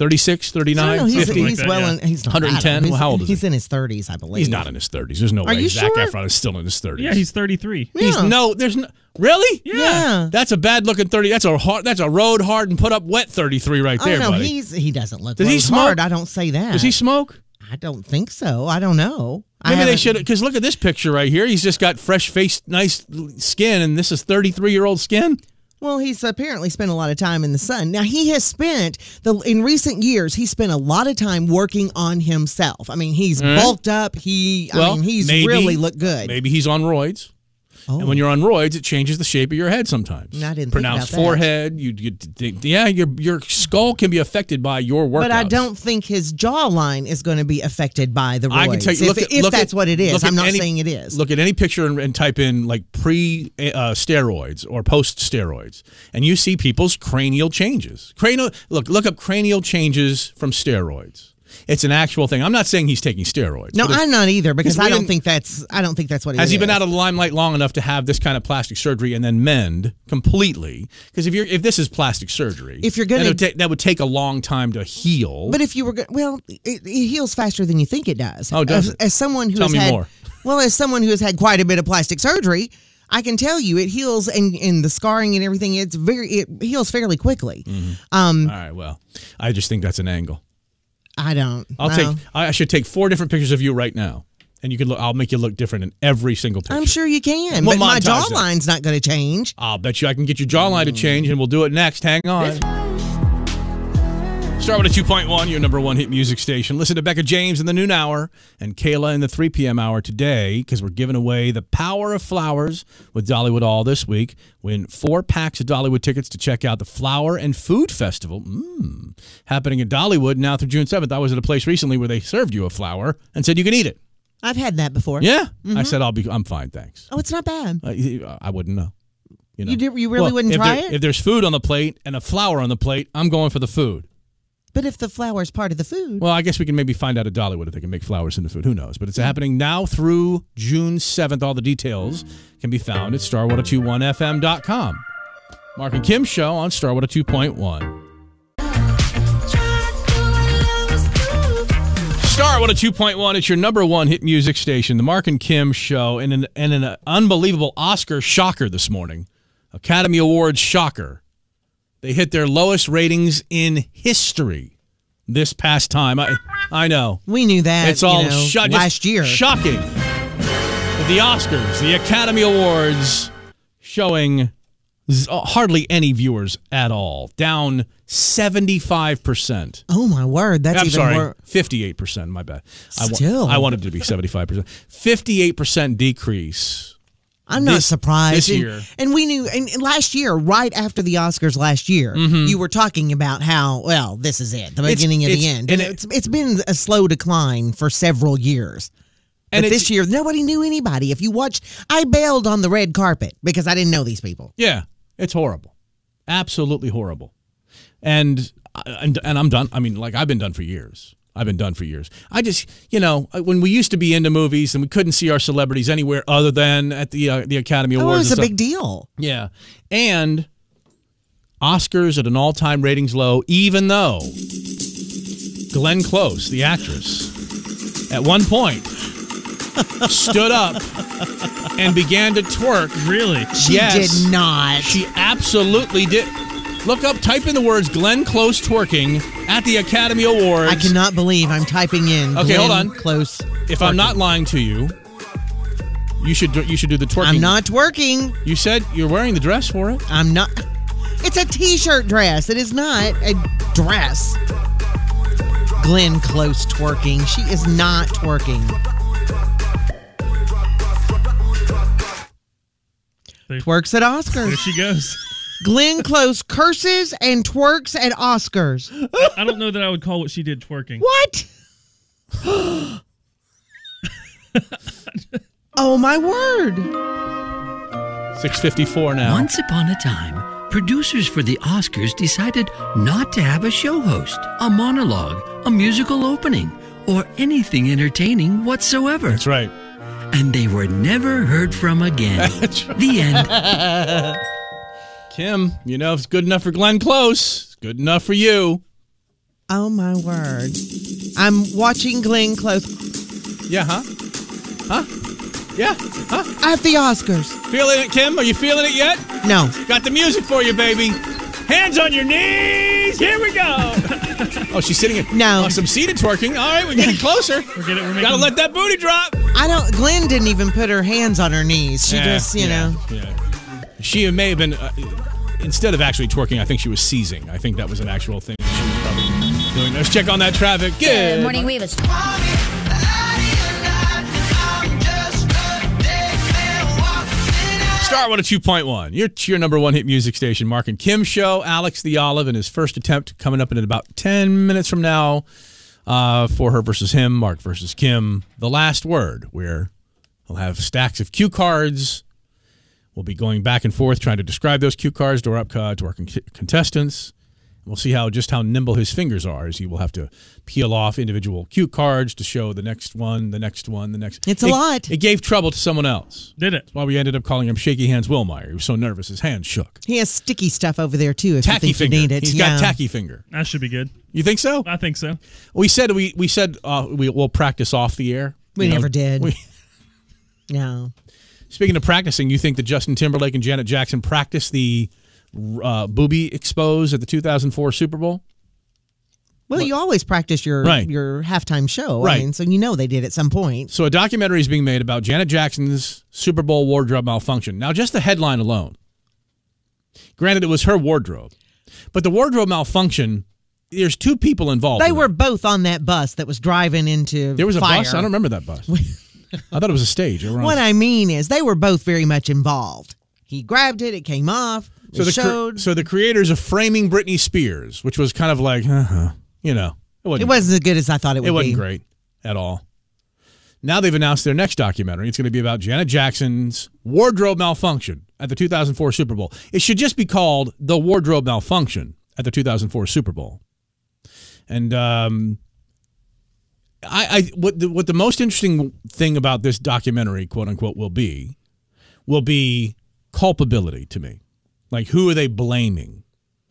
thirty-six, I thirty-nine, don't know, he's, fifty? he's that, well, yeah. in, he's not one hundred ten? He's, Well, how old is he's he? in his thirties, I believe. He's not in his thirties. There's no Are way you Zac sure? Efron is still in his thirties. Yeah, he's thirty-three. He's Yeah. no, there's no, really? Yeah. Yeah. That's a bad looking thirty. That's a hard, that's a road hard and put up wet thirty-three right I there, don't know. buddy. He's he doesn't look Does he road smoke? hard. I don't say that. Does he smoke? I don't think so. I don't know. I Maybe they haven't- should, because look at this picture right here. He's just got fresh faced, nice skin, and this is thirty-three year old skin. Well, he's apparently spent a lot of time in the sun. Now, he has spent, the in recent years, he spent a lot of time working on himself. I mean, he's right. bulked up. He, Well, I mean, he's maybe- really looked good. Maybe he's on roids. Oh. And when you're on roids, it changes the shape of your head sometimes. I didn't think Pronounced about that. forehead. You, you, think- yeah, your your skull can be affected by your workouts. But I don't think his jawline is going to be affected by the roids. I can tell you, if, look at, if look that's at- what it is. look at I'm not any- saying it is. Look at any picture and, and type in like pre uh, steroids or post steroids, and you see people's cranial changes. Cranial look look up cranial changes from steroids. It's an actual thing. I'm not saying he's taking steroids. No, but it's- I'm not either because we I don't didn't- think that's I don't think that's what it Has he been is. out of the limelight long enough to have this kind of plastic surgery and then mend completely? Because if you're if this is plastic surgery, If you're gonna- then it would ta- that would take a long time to heal. But if you were, go- well, it, it heals faster than you think it does. Oh, does as, it? as someone who Tell has me had, more. well, as someone who has had quite a bit of plastic surgery, I can tell you it heals and, and the scarring and everything. It's very, it heals fairly quickly. Um, All right, well, I just think that's an angle. I don't. I'll no. take. I should take four different pictures of you right now, and you can look. I'll make you look different in every single picture. I'm sure you can, We'll but my montage that. jawline's not going to change. I'll bet you I can get your jawline to change, and we'll do it next. Hang on. Start with a two point one, your number one hit music station. Listen to Becca James in the noon hour and Kayla in the three p.m. hour today because we're giving away the Power of Flowers with Dollywood All this week. Win four packs of Dollywood tickets to check out the Flower and Food Festival mm, happening at Dollywood now through June seventh. I was at a place recently where they served you a flower and said you can eat it. I've had that before. Yeah. I said, I'll be, I'm fine, thanks. Oh, it's not bad. Uh, I wouldn't know. You, know? You did- you really Well, wouldn't if try there- it? If there's food on the plate and a flower on the plate, I'm going for the food. But if the flower is part of the food, Well, I guess we can maybe find out at Dollywood if they can make flowers into food. Who knows? But it's happening now through June seventh. All the details can be found at star ten twenty-one f m dot com. Mark and Kim show on Star ten twenty-one. Star ten twenty-one, it's your number one hit music station, the Mark and Kim show, and an, and an unbelievable Oscar shocker this morning. Academy Awards shocker. They hit their lowest ratings in history this past time. I I know. we knew that. It's all you know, sho- just last year. shocking. The Oscars, the Academy Awards, showing z- hardly any viewers at all. Down seventy-five percent. Oh my word, that's I'm even sorry, more. fifty-eight percent. My bad. I, wa- Still. I wanted it to be seventy-five percent. fifty-eight percent decrease. I'm not this- surprised. this And- year. And, we knew, and and last year, right after the Oscars last year, you were talking about how, well, this is it, the It's- beginning of the it's- end. and And it- it's it's been a slow decline for several years. And But it's- this year, nobody knew anybody. If you watched, I bailed on the red carpet because I didn't know these people. Yeah, it's horrible. Absolutely horrible. And, and and I'm done. I mean, like, I've been done for years. I've been done for years. I just, you know, when we used to be into movies and we couldn't see our celebrities anywhere other than at the uh, the Academy Oh, Awards. it's a and big stuff. deal. Yeah. And Oscars at an all-time ratings low, even though Glenn Close, the actress, at one point stood up and began to twerk. Really? She Yes. did not. She absolutely did. Look up, type in the words Glenn Close twerking at the Academy Awards. I cannot believe I'm typing in. Okay, hold Glenn on. Close. If I'm not lying to you, you should do, you should do the twerking. I'm not twerking. You said you're wearing the dress for it. I'm not. It's a t-shirt dress. It is not a dress. Glenn Close twerking. She is not twerking. There, Twerks at there Oscars. she goes. Glenn Close curses and twerks at Oscars. I don't know that I would call what she did twerking. What? Oh my word. six fifty-four now. Once upon a time, producers for the Oscars decided not to have a show host, a monologue, a musical opening, or anything entertaining whatsoever. That's right. And they were never heard from again. The end. Kim, you know, if it's good enough for Glenn Close, it's good enough for you. Oh, my word. I'm watching Glenn close. Yeah, huh? Huh? Yeah, huh? At the Oscars. Feeling it, Kim? Are you feeling it yet? No. Got the music for you, baby. Hands on your knees. Here we go. Oh, she's sitting in no. oh, some seated twerking. All right, we're getting closer. We're getting, we're making... Gotta let that booty drop. I don't. Glenn didn't even put her hands on her knees. She yeah, just, you yeah, know. Yeah. She may have been, uh, instead of actually twerking, I think she was seizing. I think that was an actual thing she was probably doing. Let's check on that traffic. Good, Good morning, Weavis. Star one oh two point one. Your, your number one hit music station. Mark and Kim show. Alex the Olive in his first attempt coming up in about ten minutes from now uh, for her versus him. Mark versus Kim. The last word, where he'll have stacks of cue cards. We'll be going back and forth trying to describe those cue cards to our, up, uh, to our con- contestants. We'll see how just how nimble his fingers are as he will have to peel off individual cue cards to show the next one, the next one, the next. It's a it, lot. It gave trouble to someone else. Did it? That's why we ended up calling him Shaky Hands Willmeyer. He was so nervous his hands shook. He has sticky stuff over there, too, if tacky you think finger. you need it. He's yeah. got tacky finger. That should be good. You think so? I think so. We said we we said uh, we, we'll practice off the air. We you never know, did. We, no. Speaking of practicing, you think that Justin Timberlake and Janet Jackson practiced the uh, booby expose at the two thousand four Super Bowl? Well, you always practice your right. your halftime show. Right. I mean, so you know they did at some point. So a documentary is being made about Janet Jackson's Super Bowl wardrobe malfunction. Now, just the headline alone. Granted, it was her wardrobe. But the wardrobe malfunction, there's two people involved. They in were it. both on that bus that was driving into There was a fire. bus? I don't remember that bus. I thought it was a stage. What I mean is they were both very much involved. He grabbed it. It came off. It so the showed. Cre- so the creators of Framing Britney Spears, which was kind of like, uh-huh, you know. It wasn't, it wasn't as good as I thought it would be. It wasn't be. great at all. Now they've announced their next documentary. It's going to be about Janet Jackson's wardrobe malfunction at the two thousand four Super Bowl. It should just be called The Wardrobe Malfunction at the two thousand four Super Bowl. And um, I, I what the, what the most interesting thing about this documentary, quote unquote, will be, will be culpability to me. Like, who are they blaming?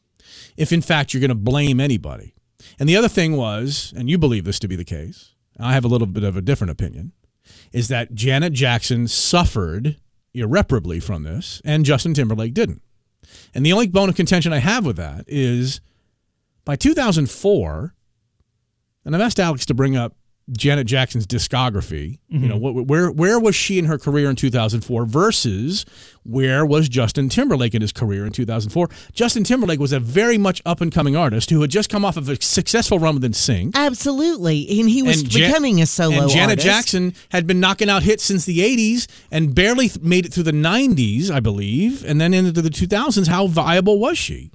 If in fact you're going to blame anybody. And the other thing was, and you believe this to be the case, I have a little bit of a different opinion, is that Janet Jackson suffered irreparably from this, and Justin Timberlake didn't. And the only bone of contention I have with that is by two thousand four, and I've asked Alex to bring up Janet Jackson's discography. Mm-hmm. You know, wh- where where was she in her career in two thousand four versus where was Justin Timberlake in his career in two thousand four? Justin Timberlake was a very much up and coming artist who had just come off of a successful run with N Sync. Absolutely, and he was and Ja- becoming a solo And Janet artist. Jackson had been knocking out hits since the eighties and barely th- made it through the nineties, I believe, and then into the two thousands. How viable was she?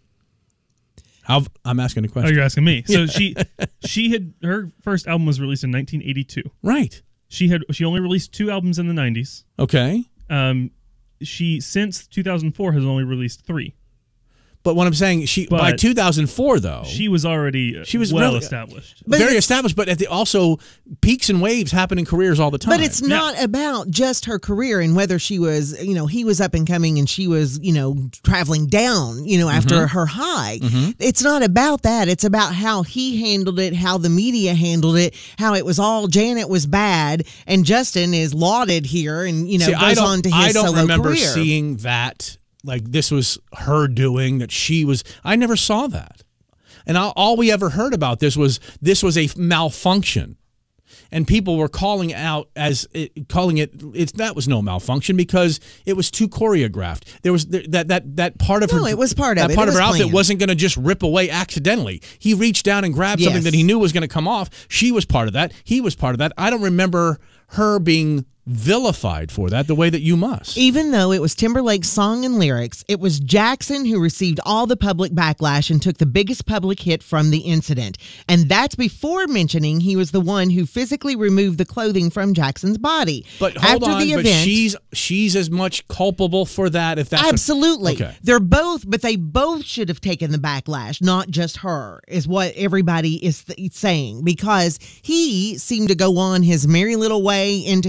How, I'm asking a question. Oh, you're asking me. So yeah. she she had her first album was released in nineteen eighty-two. Right. She had she only released two albums in the nineties. Okay. Um, she since two thousand four has only released three. But what I'm saying, she but by two thousand four though, she was already she was well really, established, very established. But at the also peaks and waves happen in careers all the time. But it's not yeah. about just her career and whether she was, you know, he was up and coming and she was, you know, traveling down, you know, after mm-hmm. her high. Mm-hmm. It's not about that. It's about how he handled it, how the media handled it, how it was all Janet was bad and Justin is lauded here, and you know See, goes on to his I don't solo remember career. seeing that. Like this was her doing, that she was, I never saw that. And all, all we ever heard about this was, this was a malfunction. And people were calling out as, it, calling it, it's, that was no malfunction because it was too choreographed. There was that, that, that part of no, her, it was part of that it. part it of her outfit planned. wasn't going to just rip away accidentally. He reached down and grabbed yes. something that he knew was going to come off. She was part of that. He was part of that. I don't remember her being vilified for that the way that you must. Even though it was Timberlake's song and lyrics, it was Jackson who received all the public backlash and took the biggest public hit from the incident. And that's before mentioning he was the one who physically removed the clothing from Jackson's body. But hold After on, the but event, she's she's as much culpable for that if that's absolutely. A, okay. They're both, but they both should have taken the backlash, not just her, is what everybody is th- saying, because he seemed to go on his merry little way into his But that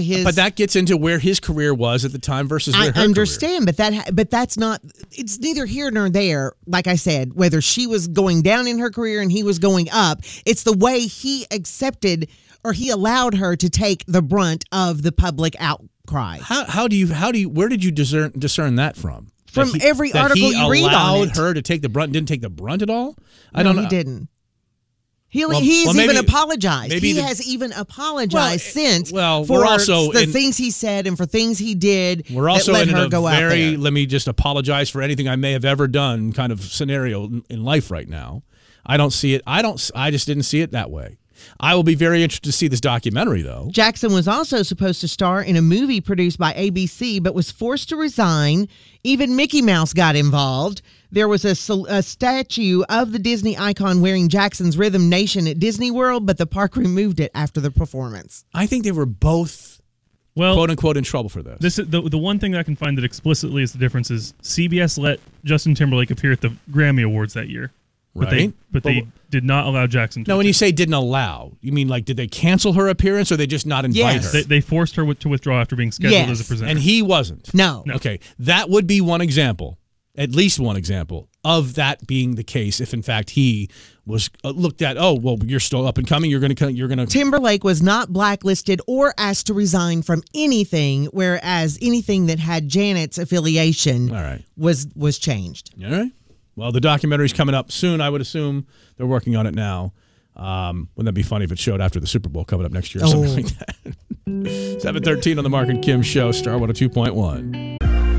that gets into where his career was at the time versus where I her understand, but that ha- but that's not. It's neither here nor there. Like I said, whether she was going down in her career and he was going up, it's the way he accepted or he allowed her to take the brunt of the public outcry. How how do you how do you where did you discern discern that from? From That he- every that article he you read on allowed it. her to take the brunt, didn't take the brunt at all. I No, don't know. he didn't. He, Well- he's well, maybe- even apologized. maybe He the- has even apologized Well, since well, for we're also the in- things he said and for things he did We're also that let in her a go out very there. let me just apologize for anything I may have ever done kind of scenario in- in life right now. I don't see it. I don't. I just didn't see it that way. I will be very interested to see this documentary, though. Jackson was also supposed to star in a movie produced by A B C, but was forced to resign. Even Mickey Mouse got involved. There was a, sol- a statue of the Disney icon wearing Jackson's Rhythm Nation at Disney World, but the park removed it after the performance. I think they were both, well, quote unquote, in trouble for this. This is the the one thing that I can find that explicitly is the difference is C B S let Justin Timberlake appear at the Grammy Awards that year, but they Right. but they did not allow Jackson to. Now, when you say didn't allow, you mean like did they cancel her appearance or they just not invite Yes. her? They, they forced her with, to withdraw after being scheduled Yes. as a presenter. And he wasn't. No. No. Okay, that would be one example, at least one example of that being the case. If in fact he was uh, looked at, oh well, you're still up and coming. You're going to you're going to. Timberlake was not blacklisted or asked to resign from anything, whereas anything that had Janet's affiliation All right. was was changed. All right. Well, the documentary's coming up soon. I would assume they're working on it now. Um, wouldn't that be funny if it showed after the Super Bowl coming up next year or something Oh. like that? seven thirteen on the Mark and Kim Show, Star one oh two point one.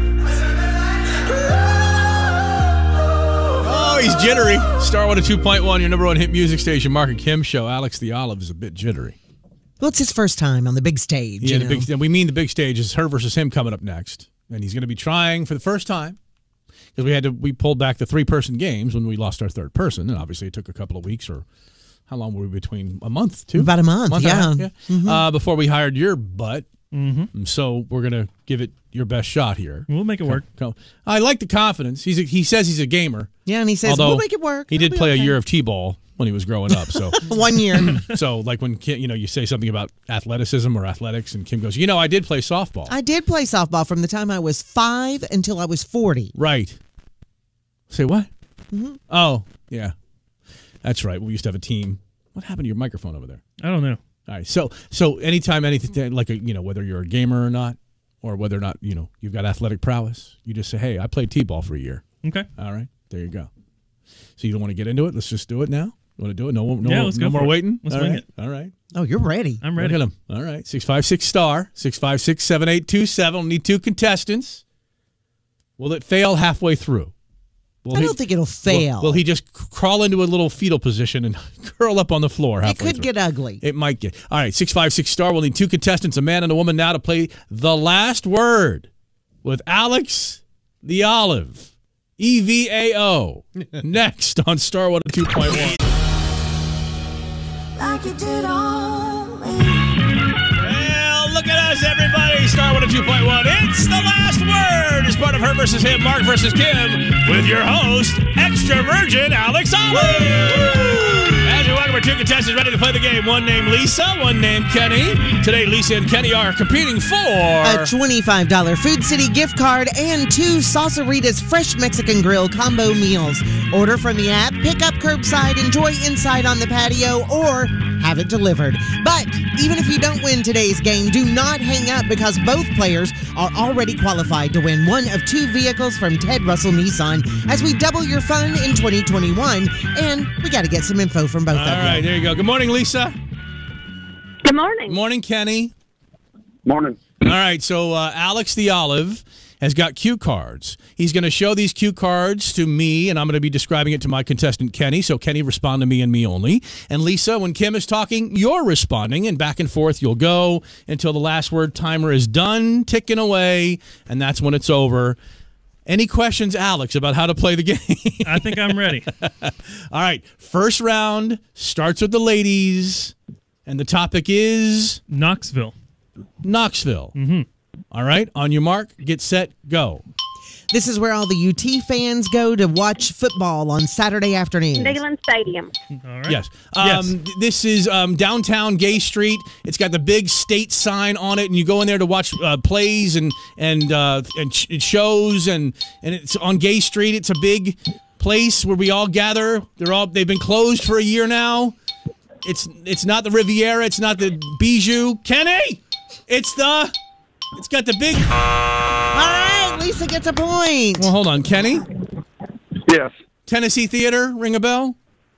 Oh, he's jittery. Star one oh two point one, your number one hit music station, Mark and Kim Show. Alex the Olive is a bit jittery. Well, it's his first time on the big stage. Yeah, you the know? big, and we mean the big stage is her versus him coming up next. And he's going to be trying for the first time. Because we had to, we pulled back the three-person games when we lost our third person, and obviously it took a couple of weeks, or how long were we between? A month, two, About a month, and a yeah. half, yeah. Mhm. Uh, before we hired your butt. Mm-hmm. So we're gonna give it your best shot here. We'll make it work. Come- I like the confidence. He's a, he says he's a gamer. Yeah, and he says, although we'll make it work. He It'll did be play okay." a year of t-ball when he was growing up. So One year. so like when Kim, you know you say something about athleticism or athletics, and Kim goes, you know, I did play softball. I did play softball from the time I was five until I was forty. Right. Say what? Mm-hmm. Oh, yeah. That's right. We used to have a team. What happened to your microphone over there? I don't know. All right. So, so anytime anything like a, you know, whether you're a gamer or not, or whether or not, you know, you've got athletic prowess, you just say, hey, I played t-ball for a year. Okay. All right. There you go. So you don't want to get into it? Let's just do it now. You want to do it? No, no, Yeah, let's no go more for it. waiting? Let's All wing right. it. All right. Oh, you're ready. I'm ready. Look at him. All right. six five six star, six five six, seven eight two seven. Need two contestants. Will it fail halfway through? Will I he- don't think it'll fail. Will, will he just c- crawl into a little fetal position and curl up on the floor it halfway could through? get ugly. It might get. All right, six five six star. We'll need two contestants, a man and a woman now, to play The Last Word with Alex the Olive. E V A O. Next on Star one oh two point one. Like you did on me. Well, look at us, everybody. Star one oh two point one. It's The Last Word as part of Her versus Him, Mark versus Kim, with your host, Extra Virgin Alex Olive. As we welcome our two contestants ready to play the game. One named Lisa, one named Kenny. Today, Lisa and Kenny are competing for A twenty-five dollars Food City gift card and two Salsaritas Fresh Mexican Grill combo meals. Order from the app, pick up curbside, enjoy inside on the patio, or have it delivered. But even if you don't win today's game, do not hang up because both players are already qualified to win one of two vehicles from Ted Russell Nissan as we double your fun in twenty twenty-one. And we got to get some info from both All of you. right, there you go. Good morning, Lisa. Good morning. Good morning, Kenny. Morning. All right, so uh, Alex the Olive has got cue cards. He's going to show these cue cards to me, and I'm going to be describing it to my contestant, Kenny. So, Kenny, respond to me and me only. And, Lisa, when Kim is talking, you're responding, and back and forth you'll go until the last word timer is done, ticking away, and that's when it's over. Any questions, Alex, about how to play the game? I think I'm ready. All right, first round starts with the ladies, and the topic is Knoxville. Knoxville. Mm-hmm. All right, on your mark, get set, go. This is where all the U T fans go to watch football on Saturday afternoons. Neyland Stadium. All right. Yes. Um, Yes. This is um, downtown Gay Street. It's got the big state sign on it, and you go in there to watch uh, plays and and uh, and sh- shows, and and it's on Gay Street. It's a big place where we all gather. They're all they've been closed for a year now. It's it's not the Riviera. It's not the Bijou. Kenny, it's the. It's got the big. All right, Lisa gets a point. Well, hold on, Kenny. Yes. Tennessee Theater, ring a bell?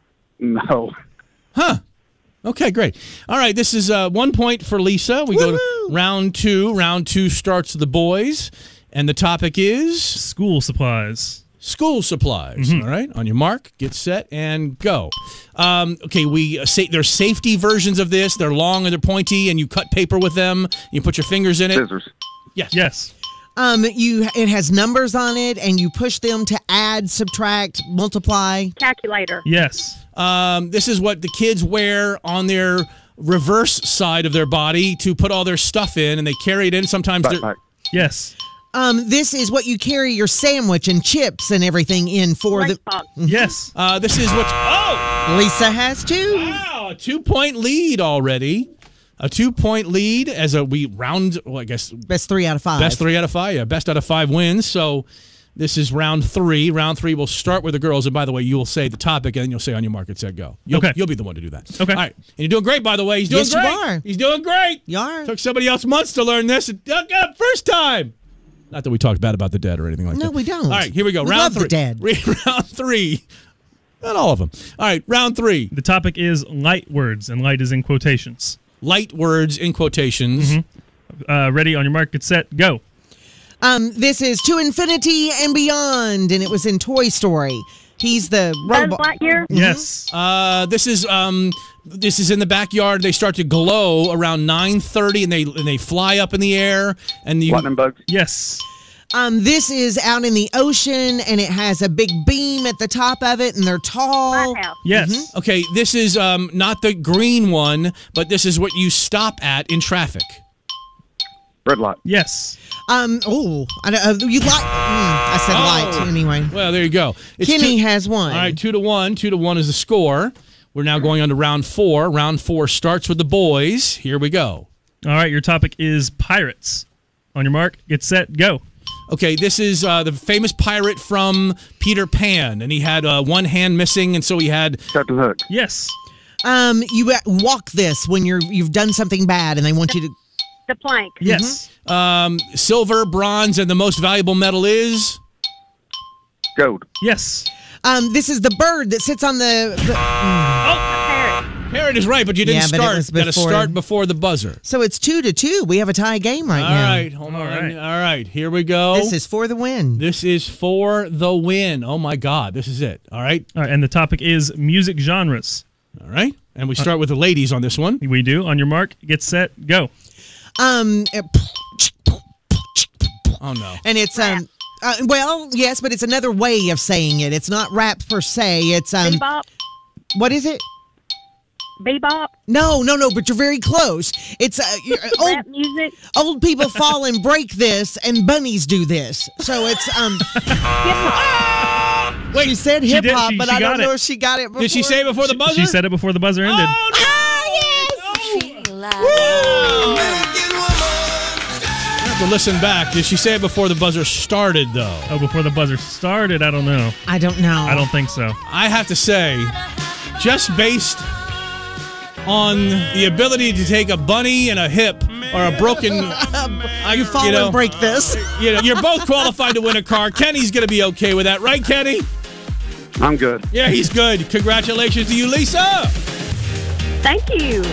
No. Huh. Okay, great. All right, this is uh, one point for Lisa. We Woo-hoo. go to round two. Round two starts with the boys, and the topic is School supplies. school supplies. Mm-hmm. All right, on your mark, get set, and go. Um, okay, we uh, say there's safety versions of this. They're long and they're pointy, and you cut paper with them. You put your fingers in it. Scissors. Yes. Yes. Um, you it has numbers on it, and you push them to add, subtract, multiply. Calculator. Yes. Um, this is what the kids wear on their reverse side of their body to put all their stuff in, and they carry it in. Sometimes they're. Backpack. Yes. Um, this is what you carry your sandwich and chips and everything in for the. Lunchbox. Yes. Uh, this is what. Oh! Lisa has two. Wow, a two-point lead already. A two-point lead as a we round. Well, I guess Best three out of five. best three out of five. Yeah, best out of five wins. So this is round three. Round three will start with the girls. And by the way, you will say the topic, and then you'll say on your mark, it said go. You'll, Okay. You'll be the one to do that. Okay. All right. And you're doing great, by the way. He's doing Yes, you great. are. He's doing great. You are. Took somebody else months to learn this. And got it first time. Not that we talked bad about the dead or anything like No, that. we don't. All right, here we go. We round love the three. dead. Round three. Not all of them. All right, round three. The topic is light words, and light is in quotations. Light words in quotations. Uh, ready, on your mark, get set, go. Um, this is To Infinity and Beyond, and it was in Toy Story. He's the Buzz robot. Lightyear. Yes. Uh, this is um, this is in the backyard. They start to glow around nine thirty, and they and they fly up in the air. And you, Lightning bugs. Yes. Um, this is out in the ocean, and it has a big beam at the top of it, and they're tall. Lighthouse. Yes. okay, this is um, not the green one, but this is what you stop at in traffic. Red light. Yes. Um, oh, I don't, uh, you like? Mm, I said Oh. light anyway. Well, there you go. It's Kenny two- has one. All right, two to one. Two to one is the score. We're now going on to round four. Round four starts with the boys. Here we go. All right, your topic is pirates. On your mark, get set, go. Okay, this is uh, the famous pirate from Peter Pan, and he had uh, one hand missing, and so he had Captain Hook. Yes. Um, you uh, walk this when you're you've done something bad, and they want you to. The plank. Yes. um, silver, bronze, and the most valuable metal is. Gold. Yes. Um, this is the bird that sits on the. the- mm. Parrot. Parrot is right, but you didn't Yeah, but it start. was Got to before- start before the buzzer. So it's two to two. We have a tie game right All now. right, hold All on. right. All right, here we go. This is for the win. This is for the win. Oh my God, this is it. All right, All right, and the topic is music genres. all right, and we start with the ladies on this one. We do. On your mark, get set, go. Um, uh, Oh no. and it's um. Uh, well, yes, but it's another way of saying it. It's not rap per se. It's um. Bebop. What is it? Bebop. No, no, no. But you're very close. It's uh, you're- old Rap music. old people fall and break this, and bunnies do this. So it's um. Hip hop. Wait, She said She hip did. hop, She- but she I don't got it. know if she got it before. Did she say it before the buzzer? She said it before the buzzer ended. Oh, no! I have to listen back. Did she say it before the buzzer started, though? Oh, before the buzzer started, I don't know. I don't know. I don't think so. I have to say, just based on the ability to take a bunny and a hip or a broken, I, You fall you know, and break this. You know, you're both qualified to win a car. Kenny's going to be okay with that, right, Kenny? I'm good. Yeah, he's good. Congratulations to you, Lisa. Thank you.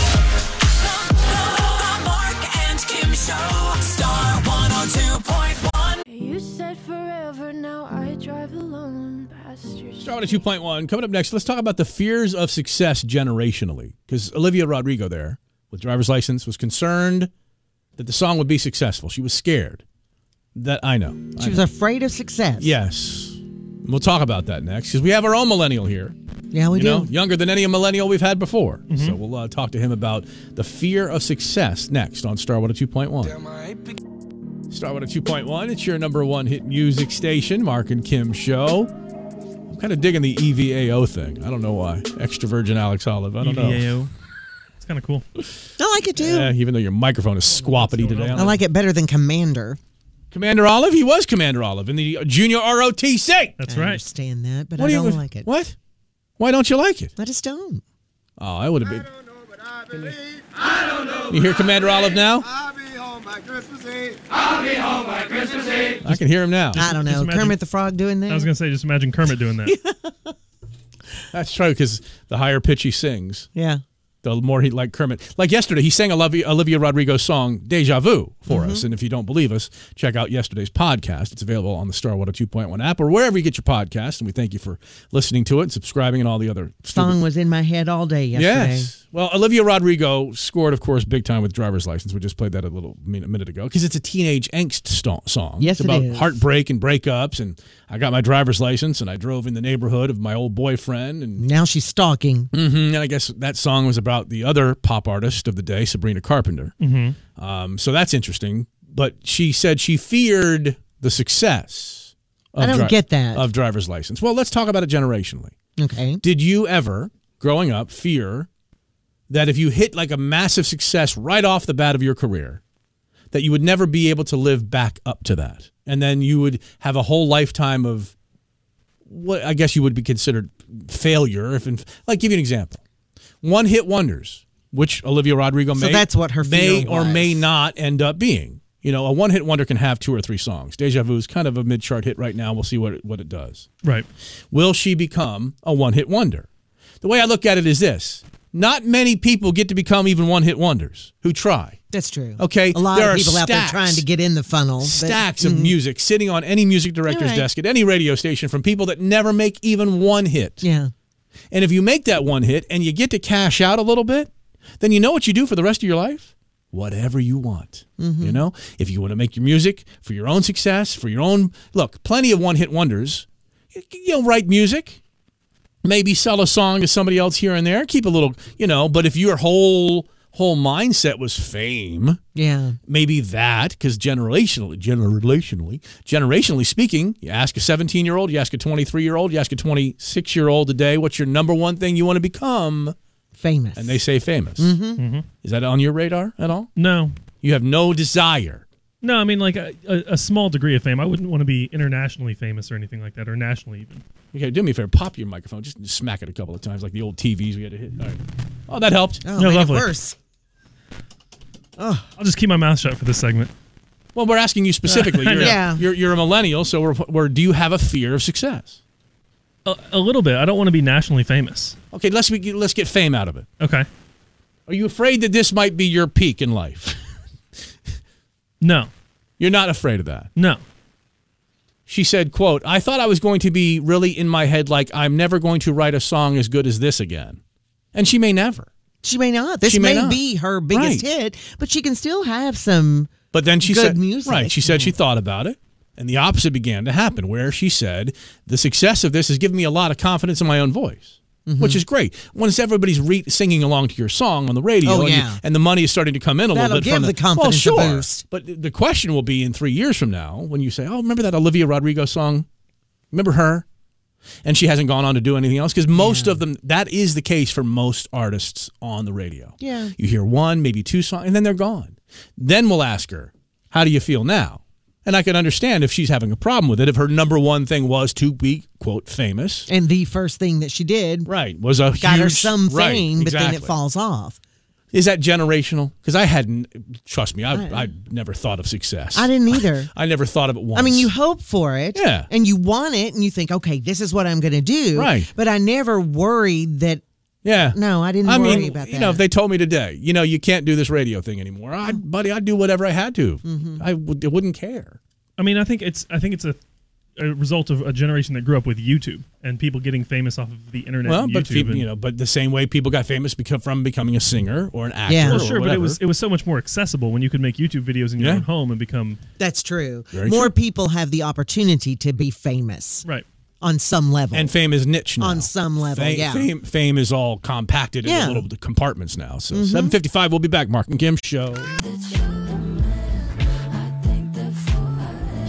Mark and Kim Show. Star one oh two point one. You said forever, now I drive alone past your Start with a two point one. Coming up next, let's talk about the fears of success generationally. Because Olivia Rodrigo there, with driver's license, was concerned that the song would be successful. She was scared. That I know. I She was know. afraid of success. Yes. We'll talk about that next because we have our own millennial here. Yeah, we you do. know, younger than any millennial we've had before. So we'll uh, talk to him about the fear of success next on Star one oh two point one. Star one oh two point one. It's your number one hit music station, Mark and Kim Show. I'm kind of digging the E V A O thing. I don't know why. Extra virgin Alex Olive. I don't know. E V A O. It's kind of cool. I like it too. Yeah, even though your microphone is squappity today. I like it better than Commander. Commander Olive? He was Commander Olive in the Junior R O T C. That's I right. understand that, but What I do you- don't like it. What? Why don't you like it? I just don't. Oh, I would have been. You hear Commander Olive now? I'll be home by Christmas Eve. I'll be home by Christmas Eve. I can hear him now. I don't know. just imagine- Kermit the Frog doing that? I was going to say, just imagine Kermit doing that. That's true, because the higher pitch he sings, Yeah. the more he like Kermit. Like yesterday, he sang Olivia, Olivia Rodrigo's song Deja Vu for Mm-hmm. us. And if you don't believe us, check out yesterday's podcast. It's available on the Star one oh two point one app or wherever you get your podcast. And we thank you for listening to it and subscribing and all the other Song stupid- was in my head all day yesterday. Yes. Well, Olivia Rodrigo scored, of course, big time with Driver's License. We just played that a little minute, minute ago because it's a teenage angst sto- song. Yes, it's it about is. heartbreak and breakups. And I got my driver's license and I drove in the neighborhood of my old boyfriend. And Now she's stalking. hmm And I guess that song was about the other pop artist of the day, Sabrina Carpenter. Mm-hmm. Um, so that's interesting. But she said she feared the success of, I don't get that. of Driver's License. Well, let's talk about it generationally. Okay. Did you ever, growing up, fear that if you hit like a massive success right off the bat of your career, that you would never be able to live back up to that? And then you would have a whole lifetime of what I guess you would be considered failure. If, in, like, give you an example. One hit wonders, which Olivia Rodrigo So may, that's what her may fear or was. may not end up being. You know, a one hit wonder can have two or three songs. Deja Vu is kind of a mid chart hit right now. We'll see what it, what it does. Right. Will she become a one hit wonder? The way I look at it is this. Not many people get to become even one-hit wonders who try. That's true. Okay? A lot There of are people out there stacks, trying to get in the funnel. but- Stacks of Mhm. music sitting on any music director's Right. desk at any radio station from people that never make even one hit. Yeah. And if you make that one hit and you get to cash out a little bit, then you know what you do for the rest of your life? Whatever you want. Mm-hmm. You know? If you want to make your music for your own success, for your own... Look, plenty of one-hit wonders. You know, write music. Maybe sell a song to somebody else here and there. Keep a little, you know, but if your whole whole mindset was fame, Yeah. maybe that, because generationally, generationally, generationally speaking, you ask a seventeen-year-old, you ask a twenty-three-year-old, you ask a twenty-six-year-old today, what's your number one thing you want to become? Famous. And they say famous. Mm-hmm. Mm-hmm. Is that on your radar at all? No. You have no desire. No, I mean, like a, a, a small degree of fame. I wouldn't want to be internationally famous or anything like that, or nationally even. Okay, do me a favor. Pop your microphone. Just smack it a couple of times, like the old T Vs we had to hit. All right. Oh, that helped. Oh, No, made it lovely. worse. Oh. I'll just keep my mouth shut for this segment. Well, we're asking you specifically. You're, Yeah. you're, you're a millennial, so we're, we're, do you have a fear of success? A, a little bit. I don't want to be nationally famous. Okay, let's be, let's get fame out of it. Okay. Are you afraid that this might be your peak in life? No. You're not afraid of that. No. She said, quote, I thought I was going to be really in my head like I'm never going to write a song as good as this again. And she may never. She may not. This She may may, not. be her biggest Right. hit, but she can still have some But then she good said, music. right, she said she thought about it. And the opposite began to happen, where she said, the success of this has given me a lot of confidence in my own voice. Mm-hmm. Which is great. Once everybody's re- singing along to your song on the radio, Oh, and, you- yeah. and the money is starting to come in a That'll little bit give from the confidence well, a sure. boost. But the question will be in three years from now when you say, "Oh, remember that Olivia Rodrigo song? Remember her?" And she hasn't gone on to do anything else because most Yeah. of them, that is the case for most artists on the radio. Yeah. You hear one, maybe two songs, and then they're gone. Then we'll ask her, "How do you feel now?" And I can understand if she's having a problem with it, if her number one thing was to be, quote, famous. And the first thing that she did Right. Was a got huge, her some right, fame, but then exactly. it falls off. Is that generational? Because I hadn't, trust me, I, I- I never thought of success. I didn't either. I never thought of it once. I mean, you hope for it. Yeah. And you want it, and you think, okay, this is what I'm going to do. Right. But I never worried that, Yeah. no, I didn't I worry mean, about that. you know, if they told me today, you know, you can't do this radio thing anymore, I'd, buddy, I'd do whatever I had to. Mm-hmm. I would, I wouldn't care. I mean, I think it's I think it's a, a result of a generation that grew up with YouTube and people getting famous off of the internet. Well, and but YouTube people, and, you know, but the same way people got famous become, from becoming a singer or an actor Yeah. or well, sure, but whatever. it was it was so much more accessible when you could make YouTube videos in your Yeah. own home and become That's true. Very More true. people have the opportunity to be famous right. on some level. And fame is niche now. On some level, fame, yeah. Fame, fame is all compacted Yeah. into little compartments now. So Mhm. seven fifty-five, we'll be back. Mark and Kim Show.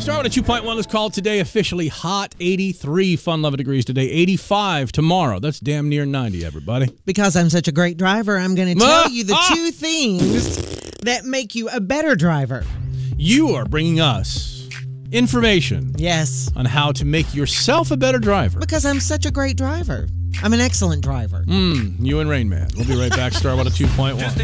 Start with a two point one. Let's call it today officially hot. eighty-three fun loving degrees today. eighty-five tomorrow. That's damn near ninety, everybody. Because I'm such a great driver, I'm going to tell Ah, you the ah. two things that make you a better driver. You are bringing us information. Yes. On how to make yourself a better driver. Because I'm such a great driver. I'm an excellent driver. Mm, you and Rain Man. We'll be right back. Star one oh two point one.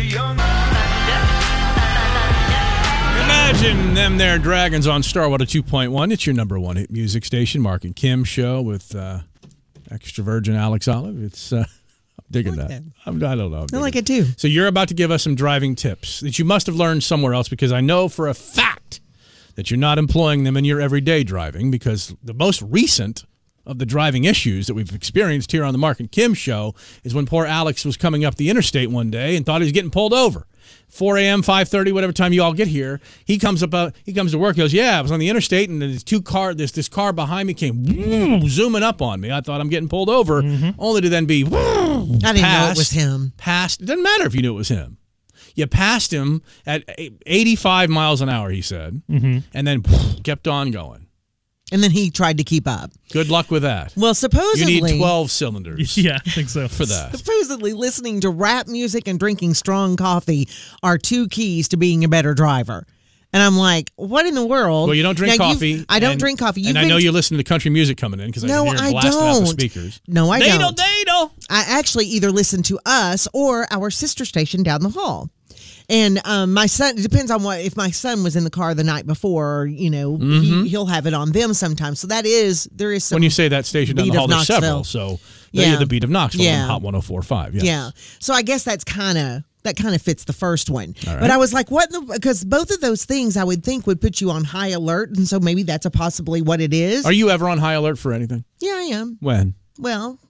Imagine them there dragons on Star one oh two point one. It's your number one hit music station, Mark and Kim show with uh, extra virgin Alex Olive. It's uh, I'm digging that. that. I'm, I don't know. I like it too. So you're about to give us some driving tips that you must have learned somewhere else, because I know for a fact that you're not employing them in your everyday driving, because the most recent of the driving issues that we've experienced here on the Mark and Kim show is when poor Alex was coming up the interstate one day and thought he was getting pulled over. four a.m., five thirty, whatever time you all get here. He comes up. Uh, he comes to work. He goes, "Yeah, I was on the interstate, and there's two car. This this car behind me came woo, zooming up on me. I thought I'm getting pulled over, Mm-hmm. only to then be. Woo, I didn't passed, know it was him. Passed. It doesn't matter if you knew it was him. You passed him at eighty-five miles an hour. He said, mm-hmm. and then whoo, kept on going. And then he tried to keep up. Good luck with that. Well, supposedly... You need twelve cylinders. Yeah, I think so. For that. Supposedly, listening to rap music and drinking strong coffee are two keys to being a better driver. And I'm like, what in the world? Well, you don't drink now, coffee. you've- I don't and, drink coffee. You've and I been know to- you listen to country music coming in because No, I can hear I it blasting out the don't. speakers. No, I Dado, don't. Dado. I actually either listen to us or our sister station down the hall. And um, my son, it depends on what, if my son was in the car the night before, you know, Mhm. he, he'll have it on them sometimes. So that is, there is some. When you say that station down beat the hall, of there's several. Knoxville. So they're Yeah. the beat of Knoxville Yeah. on Hot one oh four point five. Yes. Yeah. So I guess that's kind of, that kind of fits the first one. All right. But I was like, what? Because both of those things I would think would put you on high alert. And so maybe that's a possibly what it is. Are you ever on high alert for anything? Yeah, I am. When? Well,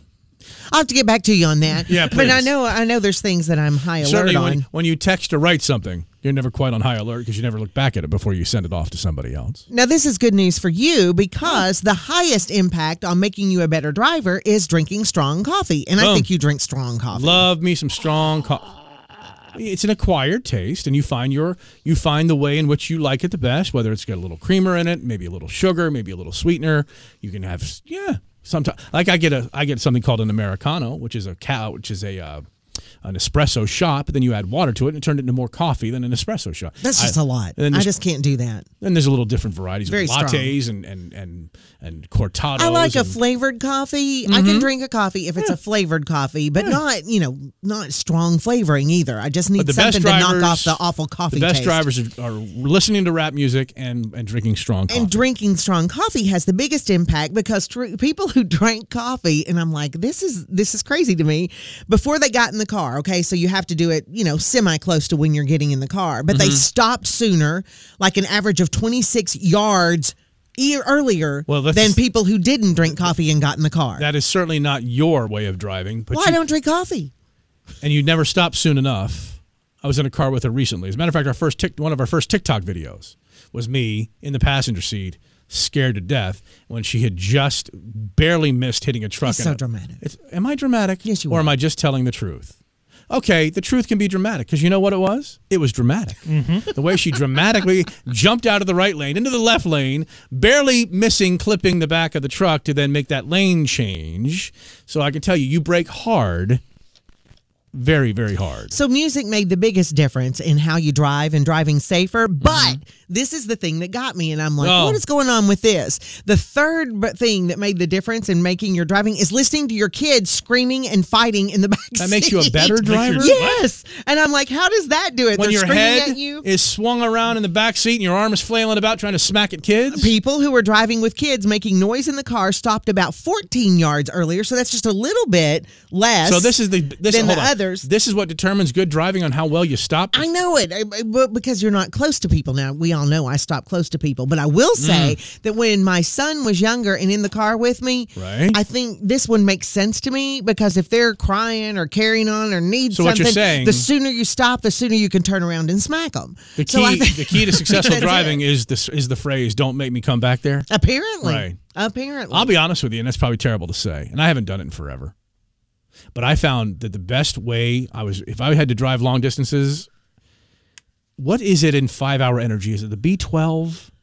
I'll have to get back to you on that. Yeah, But I please. know I know there's things that I'm high alert Certainly on. when, when you text or write something, you're never quite on high alert because you never look back at it before you send it off to somebody else. Now, this is good news for you because the highest impact on making you a better driver is drinking strong coffee. And I Boom. think you drink strong coffee. Love me some strong coffee. It's an acquired taste, and you find your you find the way in which you like it the best. Whether it's got a little creamer in it, maybe a little sugar, maybe a little sweetener. You can have yeah. Sometimes, like I get a I get something called an Americano, which is a cow, which is a uh, an espresso shot. But then you add water to it, and it turned it into more coffee than an espresso shot. That's just I- a lot. and then I there's- just can't do that. Then there's a little different varieties Very of strong. lattes and and and and cortados. I like a and- flavored coffee. I can drink a coffee if it's a flavored coffee, but not, you know, not strong flavoring either. I just need But the best something to knock drivers- off the awful coffee The best taste. drivers are, are listening to rap music and and drinking strong coffee. And drinking strong coffee has the biggest impact because tr- people who drank coffee, and I'm like, this is this is crazy to me. Before they got in the car, okay, so you have to do it, you know, semi close to when you're getting in the car, but they Mhm. stopped sooner, like an average of twenty-six yards e- earlier Well, that's- than people who didn't drink coffee and got in the car. That is certainly not your way of driving. But well, you, I don't drink coffee. and you never stop soon enough. I was in a car with her recently. As a matter of fact, our first tic, one of our first TikTok videos was me in the passenger seat, scared to death when she had just barely missed hitting a truck. It's in so a- dramatic. It's, am I dramatic? Yes, you Or are. am I just telling the truth? Okay, the truth can be dramatic because you know what it was? It was dramatic. Mm-hmm. The way she dramatically jumped out of the right lane into the left lane, barely missing clipping the back of the truck to then make that lane change. So I can tell you, you brake hard, very, very hard. So music made the biggest difference in how you drive and driving safer. But this is the thing that got me, and I'm like, Oh. what is going on with this? The third b- thing that made the difference in making your driving is listening to your kids screaming and fighting in the back That makes you a seat. better driver? Yes. And I'm like, how does that do it? When They're your screaming head at you. is swung around in the back seat and your arm is flailing about trying to smack at kids? People who were driving with kids making noise in the car stopped about fourteen yards earlier, so that's just a little bit less. So this is the this than hold the on. others. This is what determines good driving on how well you stop. I know it, I- I- but because you're not close to people now. We all know I stop close to people, but I will say that when my son was younger and in the car with me, Right. I think this one makes sense to me because if they're crying or carrying on or need So what something, you're saying- the sooner you stop, the sooner you can turn around and smack them. The So key, I think- the key to successful That's driving it. is this is the phrase "Don't make me come back there." Apparently, Right. Apparently, I'll be honest with you, and that's probably terrible to say, and I haven't done it in forever. But I found that the best way I was, if I had to drive long distances, what is it in five-hour energy? Is it the B twelve?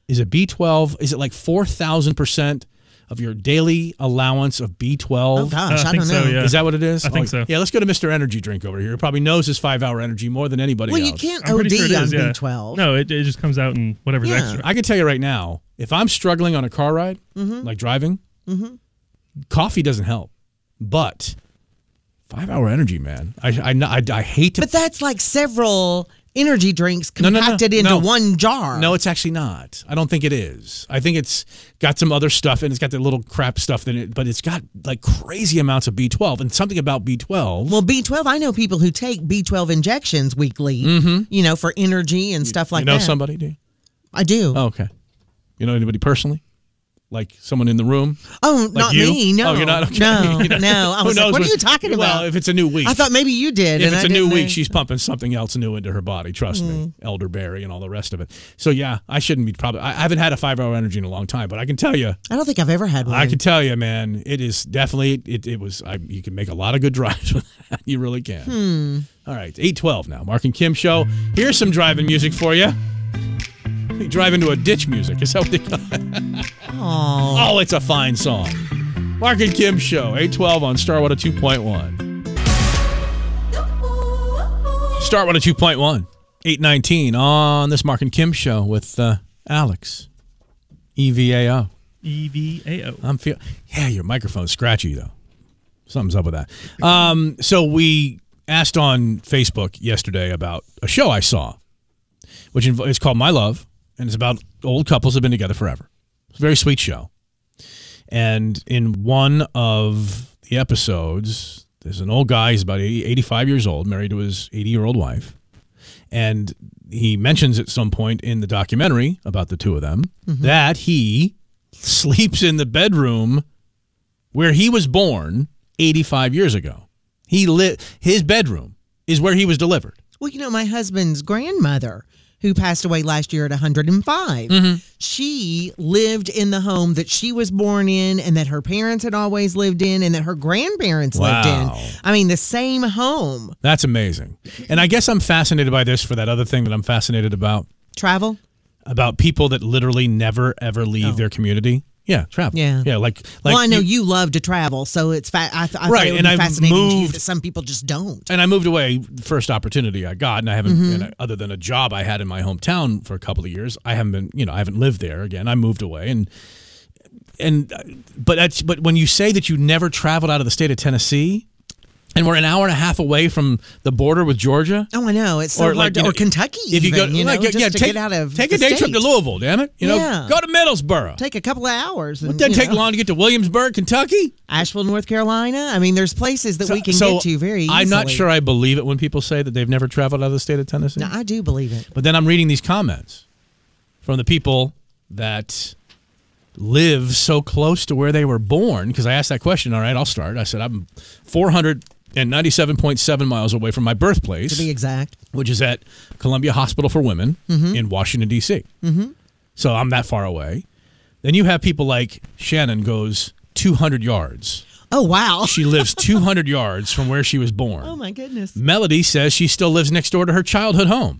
is it B twelve? Is it like four thousand percent of your daily allowance of B twelve? Oh, gosh, Uh, I I, think don't know. so, yeah. Is that what it is? I think Oh, so. Yeah, let's go to Mister Energy Drink over here. He probably knows his five-hour energy more than anybody Well, else. you can't I'm O pretty D sure it on is, yeah. B twelve. No, it, it just comes out in whatever's Yeah. extra. I can tell you right now, if I'm struggling on a car ride, Mhm. like driving, Mhm. coffee doesn't help. But five-hour energy, man. I, I, I, I hate to... But that's like several energy drinks No, no, no, compacted into no. one jar. No, it's actually not. I don't think it is. I think it's got some other stuff, and it's got the little crap stuff in it, but it's got like crazy amounts of B twelve, and something about B twelve. Well, B twelve, I know people who take B twelve injections weekly, Mm-hmm. you know, for energy and stuff like you know that. somebody, do you? I do. Oh, okay. You know anybody personally? Like someone in the room? Oh, Like not you? me. No. Oh, you're not? Okay. No, You know, no. I who was like, knows what are what- you talking about? Well, if it's a new week. I thought maybe you did. If and it's I a new didn't week, know. she's pumping something else new into her body. Trust Mm. me, elderberry and all the rest of it. So yeah, I shouldn't be probably. I I haven't had a five-hour energy in a long time, but I can tell you, I don't think I've ever had one. I can tell you, man, it is definitely. It, it was. I, you can make a lot of good drives with that. You really can. Hmm. All right, eight twelve now. Mark and Kim show. Here's some driving music for you. You drive into a ditch music. Is that what they call it? Aww. Oh, it's a fine song. Mark and Kim show. eight twelve on Star one oh two point one. Star one oh two point one. eight nineteen on this Mark and Kim show with uh, Alex. E V A O. E V A O. I'm feel. Yeah, your microphone's scratchy though. Something's up with that. Um, so we asked on Facebook yesterday about a show I saw, which inv- is called My Love, and it's about old couples that have been together forever. It's a very sweet show. And in one of the episodes, there's an old guy. He's about eighty, eighty-five years old, married to his eighty-year-old wife. And he mentions at some point in the documentary about the two of them Mhm. that he sleeps in the bedroom where he was born eighty-five years ago. He li- His bedroom is where he was delivered. Well, you know, my husband's grandmother, who passed away last year at one hundred five, Mm-hmm. she lived in the home that she was born in and that her parents had always lived in and that her grandparents lived Wow. in. I mean, the same home. That's amazing. And I guess I'm fascinated by this for that other thing that I'm fascinated about. Travel? About people that literally never, ever leave Oh. their community. Yeah, travel. Yeah. Yeah, like... like well, I know you- you, love to travel, so it's fa- I, th- I Right, thought it would and be I've fascinating to you moved- that some people just don't. And I moved away first opportunity I got, and I haven't, Mhm. and I, other than a job I had in my hometown for a couple of years, I haven't been, you know, I haven't lived there again. I moved away, and and uh, but that's but when you say that you never traveled out of the state of Tennessee, and we're an hour and a half away from the border with Georgia. Oh, I know. It's so Or hard like, to, you know, or Kentucky. if you go, even, you know, like, just yeah, to take, get out of take the a day trip state. to Louisville, damn it, you know, Yeah. go to Middlesboro. Take a couple of hours. And, It doesn't you take know. long to get to Williamsburg, Kentucky. Asheville, North Carolina. I mean, there's places that we can So get to very easily. I'm not sure I believe it when people say that they've never traveled out of the state of Tennessee. No, I do believe it. But then I'm reading these comments from the people that live so close to where they were born. Because I asked that question. All right, I'll start. I said, I'm four hundred ninety-seven point seven miles away from my birthplace. To be exact. Which is at Columbia Hospital for Women Mhm. in Washington, D C Mm-hmm. So I'm that far away. Then you have people like Shannon goes two hundred yards. Oh, wow. She lives two hundred yards from where she was born. Oh, my goodness. Melody says she still lives next door to her childhood home.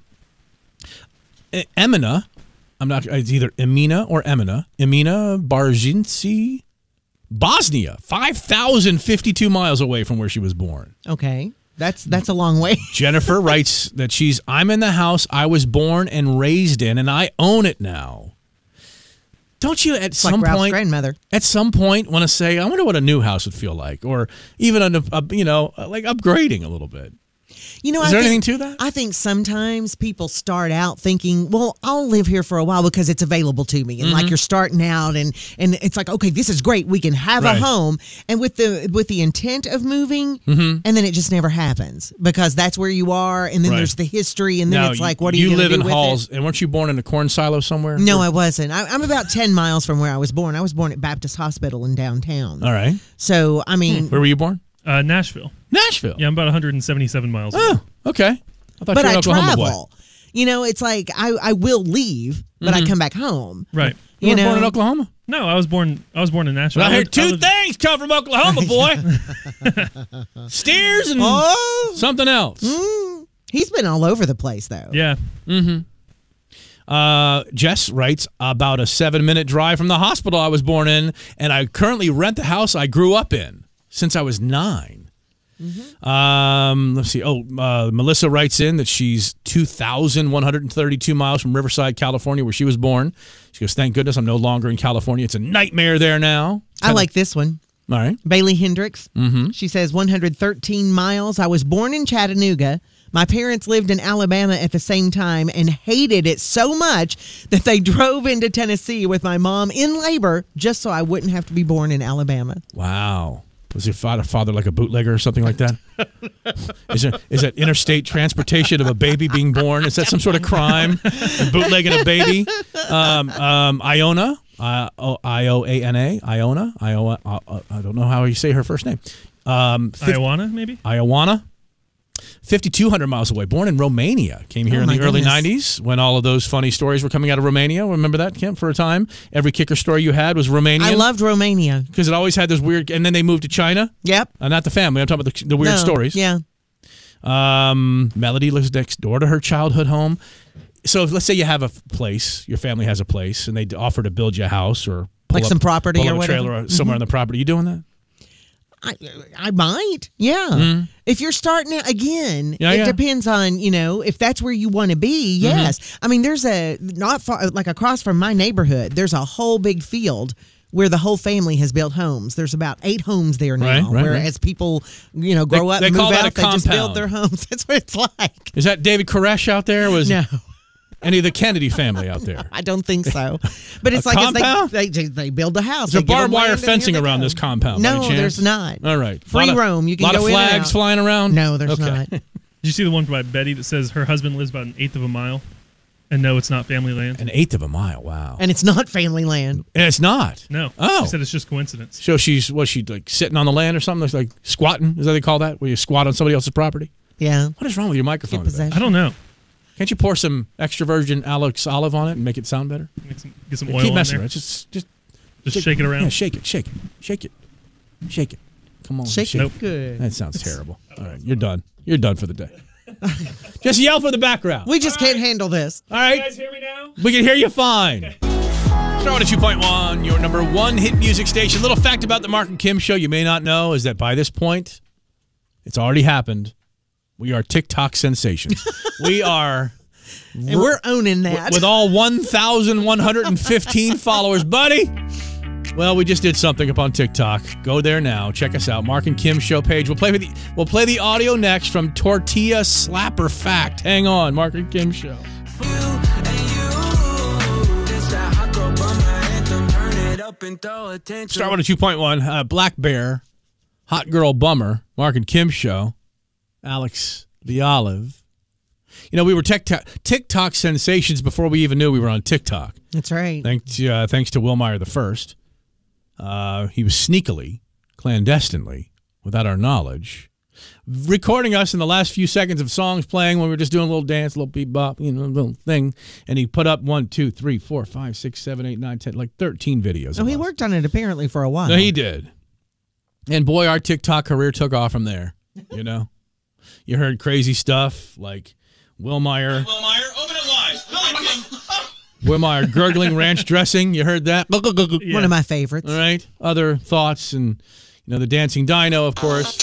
E- Emina, I'm not, it's either Emina or Emina, Emina Barzinci, Bosnia, five thousand fifty-two miles away from where she was born. Okay. That's that's a long way. Jennifer writes that she's, I'm in the house I was born and raised in, and I own it now. Don't you at It's some like Ralph's point, grandmother. at some point, want to say, I wonder what a new house would feel like, or even a, a you know, like upgrading a little bit. You know, Is I there think, anything to that? I think sometimes people start out thinking, well, I'll live here for a while because it's available to me. And Mhm. like you're starting out and and it's like, okay, this is great. We can have Right. a home. And with the with the intent of moving, Mhm. and then it just never happens because that's where you are. And then Right. there's the history. And then Now, it's like, what are you, you gonna live do in with Halls, it? and weren't you born in a corn silo somewhere? No, I wasn't. I, I'm about ten miles from where I was born. I was born at Baptist Hospital in downtown. All right. So, I mean, Where were you born? Uh, Nashville. Nashville. Yeah, I'm about one hundred seventy-seven miles away. Oh, okay. I thought but you were I an Oklahoma travel. boy. You know, it's like I, I will leave, but I Mhm. come back home. Right. You, You were know, born in Oklahoma? No, I was born. I was born in Nashville. Well, I heard lived- I two lived- things come from Oklahoma, boy. Steers and Oh. something else. Mm, he's been all over the place, though. Yeah. Mm-hmm. Uh, Jess writes about a seven-minute drive from the hospital I was born in, and I currently rent the house I grew up in since I was nine. Mm-hmm. Um, let's see. Oh, uh, Melissa writes in that she's two thousand one hundred thirty-two miles from Riverside, California, where she was born. She goes, thank goodness I'm no longer in California. It's a nightmare there now. I like this one. All right. Bailey Hendricks. Mm-hmm. She says one hundred thirteen miles. I was born in Chattanooga. My parents lived in Alabama at the same time and hated it so much that they drove into Tennessee with my mom in labor just so I wouldn't have to be born in Alabama. Wow. Was your father, father like a bootlegger or something like that? Is it is that interstate transportation of a baby being born? Is that some sort of crime? Bootlegging a baby? Um, um, Iona, uh, I O A N A, Iona, Iowa. Uh, uh, I don't know how you say her first name. Um, Iowana, maybe? Iowana. fifty-two hundred miles away, born in Romania. Came here Oh, in the my early goodness. nineties when all of those funny stories were coming out of Romania. Remember that, Kim, for a time? Every kicker story you had was Romanian. I loved Romania. Because it always had this weird, and then they moved to China. Yep. Uh, not the family. I'm talking about the, the weird No, stories. Yeah. Um, Melody lives next door to her childhood home. So if, let's say you have a f- place, your family has a place, and they d- offer to build you a house or pull Like up- some property pull or up a whatever. trailer or somewhere Mhm. on the property. You doing that? I, I might, yeah. Mhm. If you're starting it again, Yeah, it yeah. depends on, you know, if that's where you want to be. Yes. I mean, there's a, not far, like across from my neighborhood, there's a whole big field where the whole family has built homes. There's about eight homes there now. Right, right, where right. as people, you know, grow They- up they and call move that a out, they just build compound. their homes. That's what it's like. Is that David Koresh out there? Was No. any of the Kennedy family out there? I don't think so. But it's A like as compound? they, they they build a house. There's a they give barbed them wire land, and fencing here they around go. this compound. by No, any chance? there's not. All right. Free Lot of- roam. You can lot go of in and flags out. flying around? No, there's Okay. not. Did you see the one by Betty that says her husband lives about an eighth of a mile? And no, it's not family land. An eighth of a mile. Wow. And it's not family land. And it's not. No. Oh. She said it's just coincidence. So she's, was she like sitting on the land or something? It's like squatting? Is that what they call that? Where you squat on somebody else's property? Yeah. What is wrong with your microphone? today? I don't know. Can't you pour some extra virgin Alex olive on it and make it sound better? Get some, get some Yeah, oil Keep on messing there. with it. Just, just, Just shake it around. Yeah, shake it, shake it, shake it, shake it. Come on, Shake it Nope. good. That sounds terrible. All right, you're done. You're done for the day. Just yell for the background. We just can't handle this. All right. You guys hear me now? We can hear you fine. Star one oh two point one, your number one hit music station. Little fact about the Mark and Kim show you may not know is that by this point, it's already happened. We are TikTok sensations. We are. And we're owning that. With all one thousand one hundred fifteen followers, buddy. Well, we just did something up on TikTok. Go there now. Check us out. Mark and Kim show page. We'll play the we'll play the audio next from Tortilla Slapper Fact. Hang on, Mark and Kim show. Star one oh two point one, uh, Black Bear, Hot Girl Bummer, Mark and Kim show, Alex the Olive. You know, we were TikTok, TikTok sensations before we even knew we were on TikTok. That's right. Thanks, uh, thanks to Wilmeyer the First. Uh, he was sneakily, clandestinely, without our knowledge, recording us in the last few seconds of songs playing when we were just doing a little dance, a little bebop, you know, a little thing. And he put up one, two, three, four, five, six, seven, eight, nine, ten, like thirteen videos. Oh, of he us. worked on it apparently for a while. No, he did. And boy, our TikTok career took off from there. You know, you heard crazy stuff like Wilmeyer. Wilmeyer, open it wide. Wilmeyer gurgling ranch dressing. You heard that? Yeah. One of my favorites. All right. Other thoughts and, you know, the dancing dino, of course.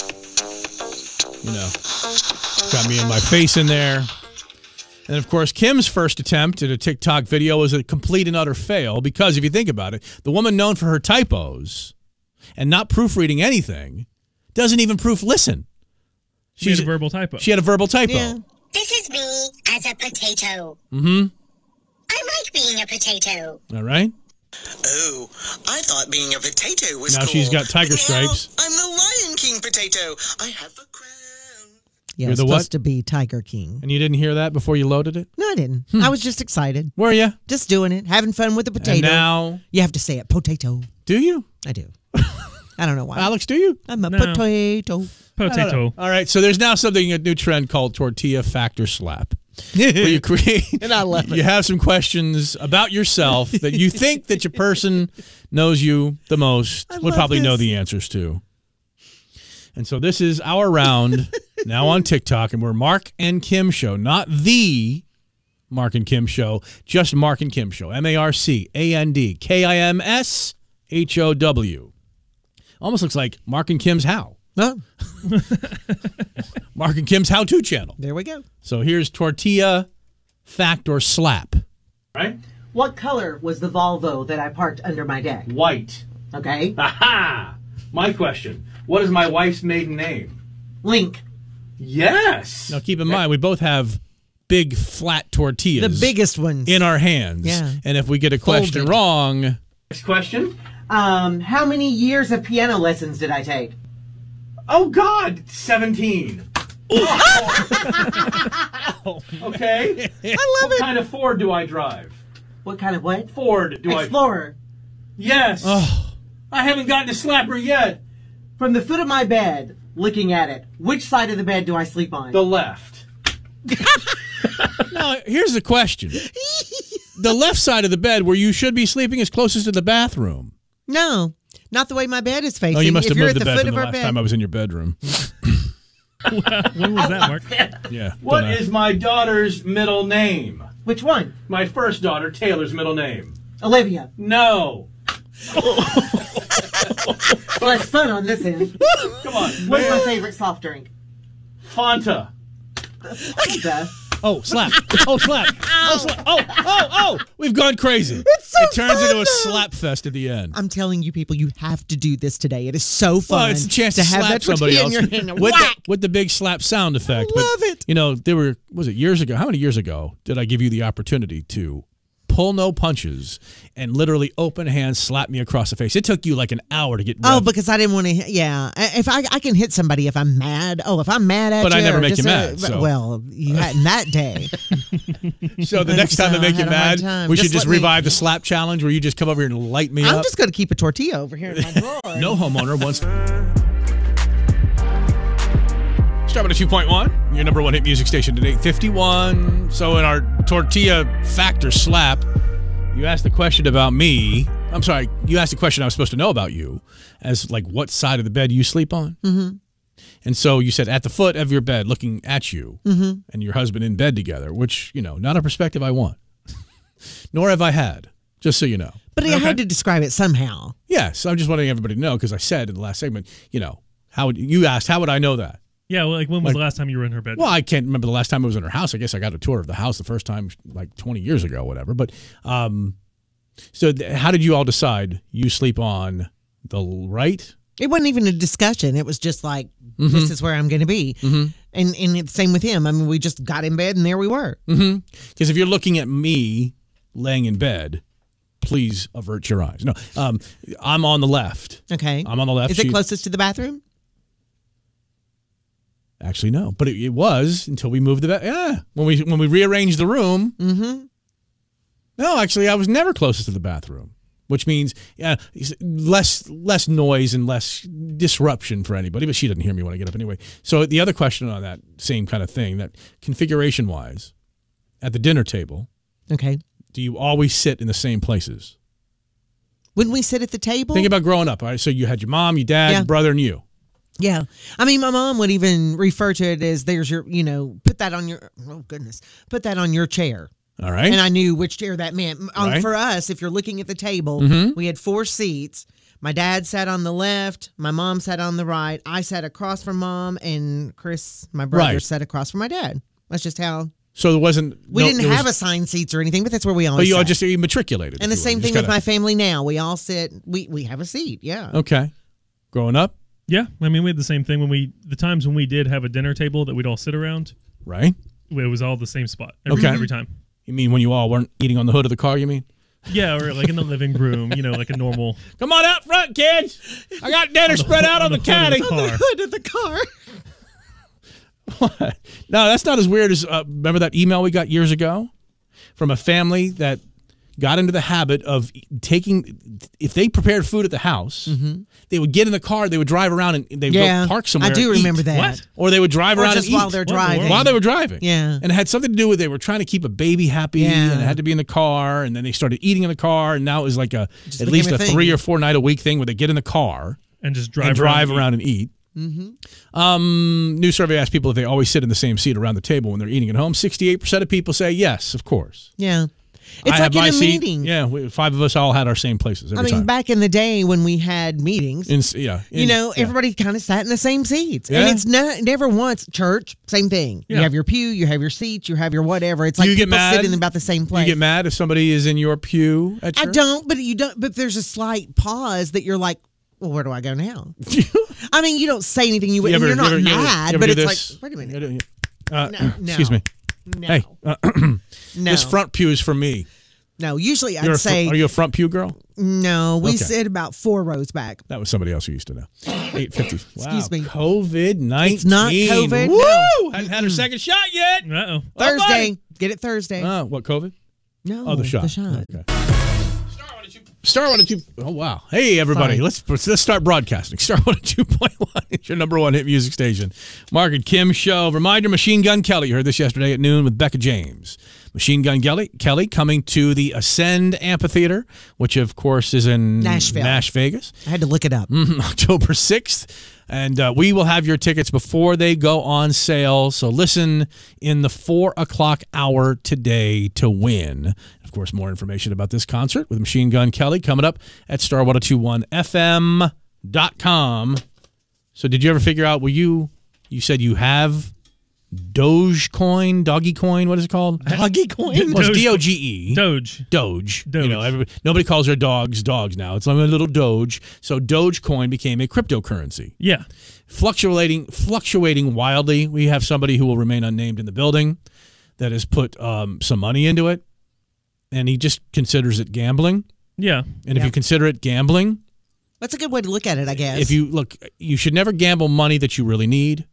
You know, got me in my face in there. And, of course, Kim's first attempt at a TikTok video was a complete and utter fail because if you think about it, the woman known for her typos and not proofreading anything doesn't even proof listen. She had a verbal typo. She had a verbal typo. Yeah. This is me as a potato. Mm-hmm. I like being a potato. All right. Oh, I thought being a potato was Now cool. she's got tiger But now stripes. I'm the Lion King potato. I have the crown. Yeah, You're it's the supposed what? to be Tiger King. And you didn't hear that before you loaded it? No, I didn't. Hmm. I was just excited. Were you? Just doing it, having fun with the potato. And now, you have to say it, potato. do you? I do. I don't know why. Alex, do you? I'm a No. potato. Potato. All right, so there's now something, a new trend called Tortilla Factor Slap. Where you create, And I love it. you have some questions about yourself that you think that your person knows you the most I would love probably know this. the answers to. And so this is our round now on TikTok, and we're Mark and Kim show, not the Mark and Kim Show. Just Mark and Kim Show. M A R C A N D K I M S H O W. Almost looks like Mark and Kim's How. Oh. Mark and Kim's How-To channel. There we go. So here's tortilla, fact or slap. Right? What color was the Volvo that I parked under my deck? White. Okay. Aha! My question. What is my wife's maiden name? Link. Yes. Now keep in mind, we both have big flat tortillas. The biggest ones. In our hands. Yeah. And if we get a question Folded. wrong... Next question. Um, how many years of piano lessons did I take? Oh, God. seventeen. Okay. I love what it. What kind of Ford do I drive? What kind of what? Ford do I... Explorer. Yes. Oh. I haven't gotten to slapper yet. From the foot of my bed, looking at it, which side of the bed do I sleep on? The left. Now, here's the question. The left side of the bed where you should be sleeping is closest to the bathroom. No, not the way my bed is facing. Oh, you must if have you're moved at the, the bed foot from of the our last bed. time I was in your bedroom. When was that, Mark? Yeah. What don't know. is my daughter's middle name? Which one? My first daughter, Taylor's middle name. Olivia. No. Well, it's fun on this end. Come on. What's my favorite soft drink? Fanta. Fanta. Oh, slap. Oh, slap. Oh, slap. Oh, oh, oh. We've gone crazy. It's so It turns fun, into a though. slap fest at the end. I'm telling you, people, you have to do this today. It is so fun. Well, it's a chance to, have slap that somebody tortilla else in your hand and with, the, whack. with the big slap sound effect. I love but, it. You know, there were, was it years ago? How many years ago did I give you the opportunity to pull no punches and literally open hand slap me across the face? It took you like an hour to get Oh, revved. because I didn't want to. Yeah, if I I can hit somebody if I'm mad. Oh, if I'm mad at But you. I never or make you just, mad, uh, so. Well, you hadn't that day. So the next time they So make I you had a hard mad, time. we should Just just let me- revive the slap challenge where you just come over here and light me I'm up. just going to keep a tortilla over here in my drawer. No homeowner wants. Start with a two point one. Your number one hit music station today, fifty-one. So in our tortilla factor slap, you asked the question about me. I'm sorry, you asked the question I was supposed to know about you, as like what side of the bed you sleep on. Mm-hmm. And so you said at the foot of your bed, looking at you, Mhm. and your husband in bed together, which, you know, not a perspective I want. Nor have I had, just so you know. But I had to describe it somehow. Yes, I'm just wanting everybody to know because I said in the last segment, you know, how would you asked, how would I know that? Yeah, well, like when was Like- the last time you were in her bed? Well, I can't remember the last time I was in her house. I guess I got a tour of the house the first time like twenty years ago, whatever. But um, so th- how did you all decide you sleep on the right? It wasn't even a discussion. It was just like, Mhm. this is where I'm going to be. Mhm. And and it's same with him. I mean, we just got in bed and there we were. Mm-hmm. Because if you're looking at me laying in bed, please avert your eyes. No, um, I'm on the left. Okay. I'm on the left. Is it She- closest to the bathroom? Actually, no, but it, it was until we moved the bed. Yeah, when we when we rearranged the room. Mm-hmm. No, actually, I was never closest to the bathroom, which means uh, less less noise and less disruption for anybody. But she doesn't hear me when I get up anyway. So the other question on that same kind of thing, that configuration wise, at the dinner table, Okay. do you always sit in the same places? Wouldn't we sit at the table? Think about growing up. All right, so you had your mom, your dad, Yeah. your brother, and you. Yeah. I mean, my mom would even refer to it as there's your, you know, put that on your, oh goodness, put that on your chair. All right. And I knew which chair that meant. Um, Right. For us, if you're looking at the table, Mhm. we had four seats. My dad sat on the left. My mom sat on the right. I sat across from mom, and Chris, my brother, Right. sat across from my dad. That's just how. So there wasn't. We no, didn't there have was, assigned seats or anything, but that's where we always But you all sat. just you matriculated. And the if you will. same You thing just with my kinda- family now. We all sit, we, we have a seat. Yeah. Okay. Growing up. Yeah, I mean, we had the same thing when we, the times when we did have a dinner table that we'd all sit around. Right. It was all the same spot every, Okay. every time. You mean when you all weren't eating on the hood of the car, you mean? Yeah, or like in the living room, you know, like a normal. Come on out front, kids. I got dinner On the- spread out on, on the, the hood of caddy. the car. Hood of the car. What? No, that's not as weird as, uh, remember that email we got years ago from a family that got into the habit of taking, if they prepared food at the house, they would get in the car, they would drive around and they would Yeah, go park somewhere I do and eat. remember that. What? Or they would drive Or around just and eat. while they're What in the driving. world? While they were driving. Yeah. And it had something to do with they were trying to keep a baby happy Yeah. and it had to be in the car, and then they started eating in the car, and now it was like a Just at became least a a thing. three or four night a week thing where they get in the car and just drive and drive around around, and and eat. Mm-hmm. Um, new survey asked people if they always sit in the same seat around the table when they're eating at home. sixty-eight percent of people say yes, of course. Yeah. It's I like have in my a seat. meeting. Yeah, we, five of us all had our same places every I mean, time. back in the day when we had meetings, In, yeah, in- you know, yeah. everybody kind of sat in the same seats. Yeah. And it's not never once church, same thing. Yeah. You have your pew, you have your seats, you have your whatever. It's like you get people mad? sit in about the same place. You get mad if somebody is in your pew at church? I don't, but you don't. But there's a slight pause that you're like, well, where do I go now? I mean, you don't say anything. You, You ever- you're not you ever- you ever- mad, you ever but do it's this? like, wait a minute. Uh, No, no. Excuse me. No. Hey, uh, No. this front pew is for me. No, usually I'd You're a fr- say are you a front pew girl? no. We Okay. sit about four rows back. That was somebody else who used to know. eight fifty. Wow. Excuse me. COVID nineteen. It's not COVID, Woo! no. Hadn't had her second shot yet. Uh-oh. Thursday. Get it Thursday. Oh, what, COVID? no. Oh, the shot. The shot. Okay. Star one and two. Oh wow! Hey everybody, Sorry. let's let's start broadcasting. Star one and two point one. It's your number one hit music station. Mark and Kim show. Reminder: Machine Gun Kelly. You heard this yesterday at noon with Becca James. Machine Gun Kelly Kelly coming to the Ascend Amphitheater, which of course is in Nashville. Nash Vegas. I had to look it up. Mhm, October sixth. And uh, we will have your tickets before they go on sale. So listen in the four o'clock hour today to win. Of course, more information about this concert with Machine Gun Kelly coming up at star ten twenty-one F M dot com. So did you ever figure out, were you, you said you have Dogecoin, Doggy Coin, what is it called? Doggy coin. Well, it's D O G E. Doge. Doge. Doge. You know, everybody, nobody calls their dogs dogs now. It's like a little Doge. So Dogecoin became a cryptocurrency. Yeah. Fluctuating fluctuating wildly. We have somebody who will remain unnamed in the building that has put um, some money into it, and he just considers it gambling. Yeah. And if Yeah. you consider it gambling, That's a good way to look at it, I guess. if you look, you should never gamble money that you really need.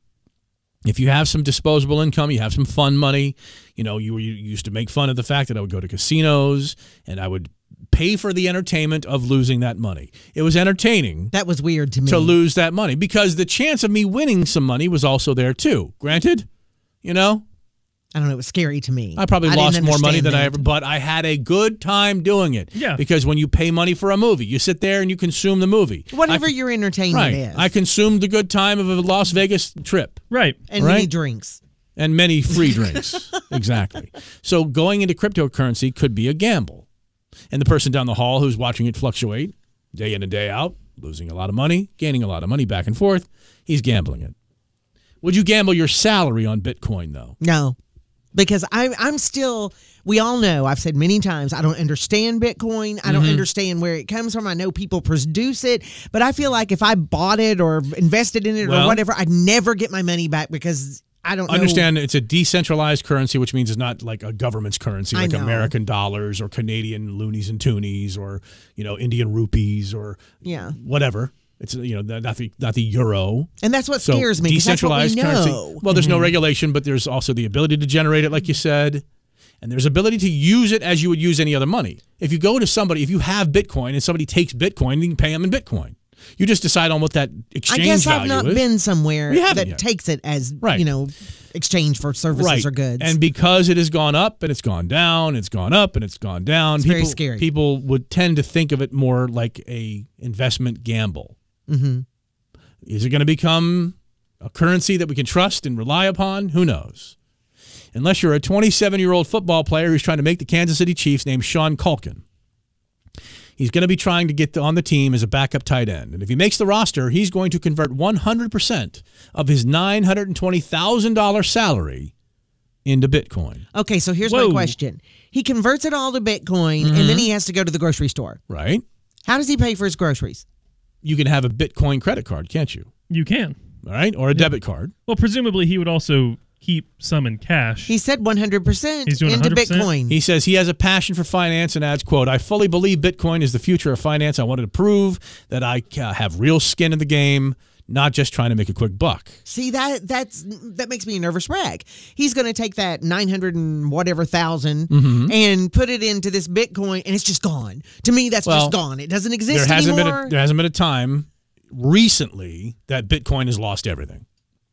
If you have some disposable income, you have some fun money. You know, you, you used to make fun of the fact that I would go to casinos and I would pay for the entertainment of losing that money. It was entertaining that was weird to me. to lose that money because the chance of me winning some money was also there too. Granted, you know, I don't know. It was scary to me. I probably didn't lost more money understand than I that. ever, but I had a good time doing it. Yeah. Because when you pay money for a movie, you sit there and you consume the movie. Whatever I, your entertainment right. is. I consumed the good time of a Las Vegas trip. Right. and right? many drinks. And many free drinks. Exactly. So going into cryptocurrency could be a gamble. And the person down the hall who's watching it fluctuate day in and day out, losing a lot of money, gaining a lot of money back and forth, he's gambling it. Would you gamble your salary on Bitcoin, though? No, because I'm I'm still. We all know. I've said many times. I don't understand Bitcoin. I don't Mhm. understand where it comes from. I know people produce it, but I feel like if I bought it or invested in it Well- or whatever, I'd never get my money back because I don't know. Understand it's a decentralized currency, which means it's not like a government's currency, I like know. American dollars or Canadian loonies and toonies or, you know, Indian rupees or Yeah. whatever. It's, you know, not the, not the euro. And that's what So scares me. 'Cause that's what we decentralized currency. know. Well, there's no Mhm. regulation, but there's also the ability to generate it, like you said. And there's ability to use it as you would use any other money. If you go to somebody, if you have Bitcoin and somebody takes Bitcoin, you can pay them in Bitcoin. You just decide on what that I exchange guess I've value not is. been somewhere You haven't that yet. takes it as Right. you know exchange for services right. or goods. And because it has gone up and it's gone down, it's gone up and it's gone down. It's people, very scary. People would tend to think of it more like a investment gamble. mm-hmm. Is it going to become a currency that we can trust and rely upon? Who knows? Unless you're a twenty-seven-year-old football player who's trying to make the Kansas City Chiefs named Sean Culkin. He's going to be trying to get on the team as a backup tight end. And if he makes the roster, he's going to convert one hundred percent of his nine hundred twenty thousand dollars salary into Bitcoin. Okay, so here's Whoa. my question. He converts it all to Bitcoin, Mhm. and then he has to go to the grocery store. Right? How does he pay for his groceries? You can have a Bitcoin credit card, can't you? You can. All right? Or a debit card. Well, presumably he would also keep some in cash. He said one hundred percent He's doing into one hundred percent? Bitcoin. He says he has a passion for finance and adds, quote, I fully believe Bitcoin is the future of finance. I wanted to prove that I uh, have real skin in the game, not just trying to make a quick buck. See, that that's that makes me a nervous wreck. He's going to take that nine hundred and whatever thousand Mhm. and put it into this Bitcoin, and it's just gone. To me, that's Well, just gone. It doesn't exist There hasn't, been anymore. a, there hasn't been a time recently that Bitcoin has lost everything.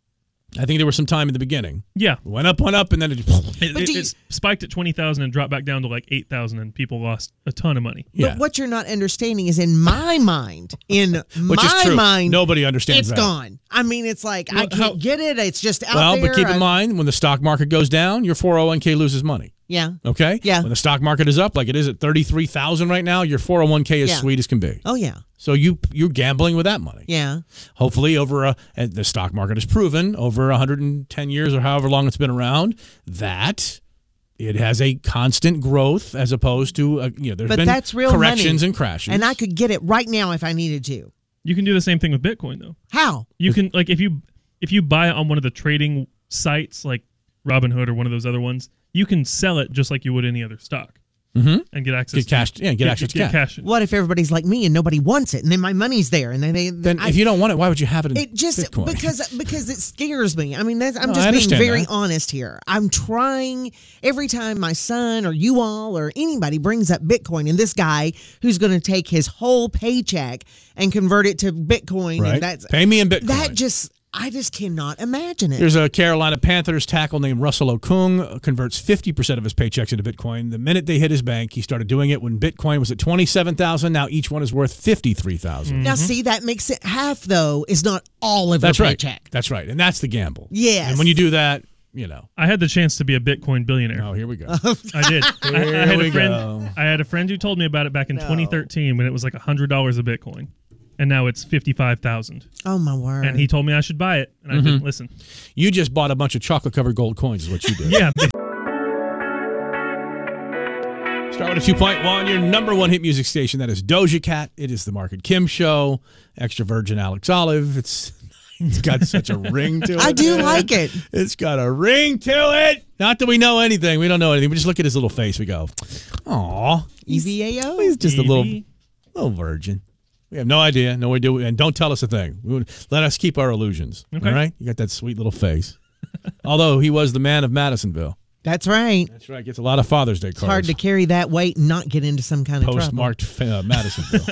I think there was some time in the beginning. Yeah. It went up, went up, and then it, it, it, it spiked at twenty thousand and dropped back down to like eight thousand, and people lost a ton of money. But Yeah. what you're not understanding is in my mind, in Which is my true. mind, Nobody understands it's that. gone. I mean, it's like, I Well, can't how- get it. It's just out Well, there. but keep in I- mind, when the stock market goes down, your four oh one k loses money. Yeah. Okay? Yeah. When the stock market is up, like it is at thirty-three thousand right now, your four oh one k is Yeah. sweet as can be. Oh, yeah. So you, you're gambling with that money. Yeah. Hopefully, over a, and the stock market has proven over one hundred ten years or however long it's been around that it has a constant growth as opposed to, uh, you know, there's But been that's real corrections money. and crashes. And I could get it right now if I needed to. You can do the same thing with Bitcoin, though. How? You can, like, if you if you buy it on one of the trading sites like Robinhood or one of those other ones, you can sell it just like you would any other stock Mhm. and get access Get cash- to yeah, get access to cash. What if everybody's like me and nobody wants it, and then my money's there, and then they Then I- if you don't want it, why would you have it in It just Bitcoin? because because it scares me. I mean, that's, I'm No, just I being understand very that. honest here. I'm trying every time my son or you all or anybody brings up Bitcoin, and this guy who's going to take his whole paycheck and convert it to Bitcoin, Right. and that's Pay me in Bitcoin. That just I just cannot imagine it. There's a Carolina Panthers tackle named Russell Okung, uh, converts fifty percent of his paychecks into Bitcoin. The minute they hit his bank, he started doing it when Bitcoin was at twenty-seven thousand. Now each one is worth fifty-three thousand. Now, see, that makes it half though is not all of That's your right. paycheck. That's right. And that's the gamble. Yes. And when you do that, you know. I had the chance to be a Bitcoin billionaire. Oh, here we go. I did. I, I Here had we a friend. go. I had a friend who told me about it back in No. twenty thirteen when it was like a hundred dollars a Bitcoin, and now it's fifty-five thousand. Oh my word! And he told me I should buy it, and I Mhm. didn't listen. You just bought a bunch of chocolate-covered gold coins is what you did. Yeah. Start with a two point one, your number one hit music station. That is Doja Cat. It is the Mark and Kim Show. Extra virgin Alex Olive. It's It's got such a ring to it. I do man. like it. It's got a ring to it. Not that we know anything. We don't know anything. We just look at his little face. We go, aw. E V A O? He's just a little, Evie? little virgin. We have no idea. No idea. And don't tell us a thing. We would, let us keep our illusions. Okay. All right? You got that sweet little face. Although he was the man of Madisonville. That's right. That's right. Gets a lot of Father's Day cards. It's hard to carry that weight and not get into some kind of trouble. Postmarked uh, Madisonville.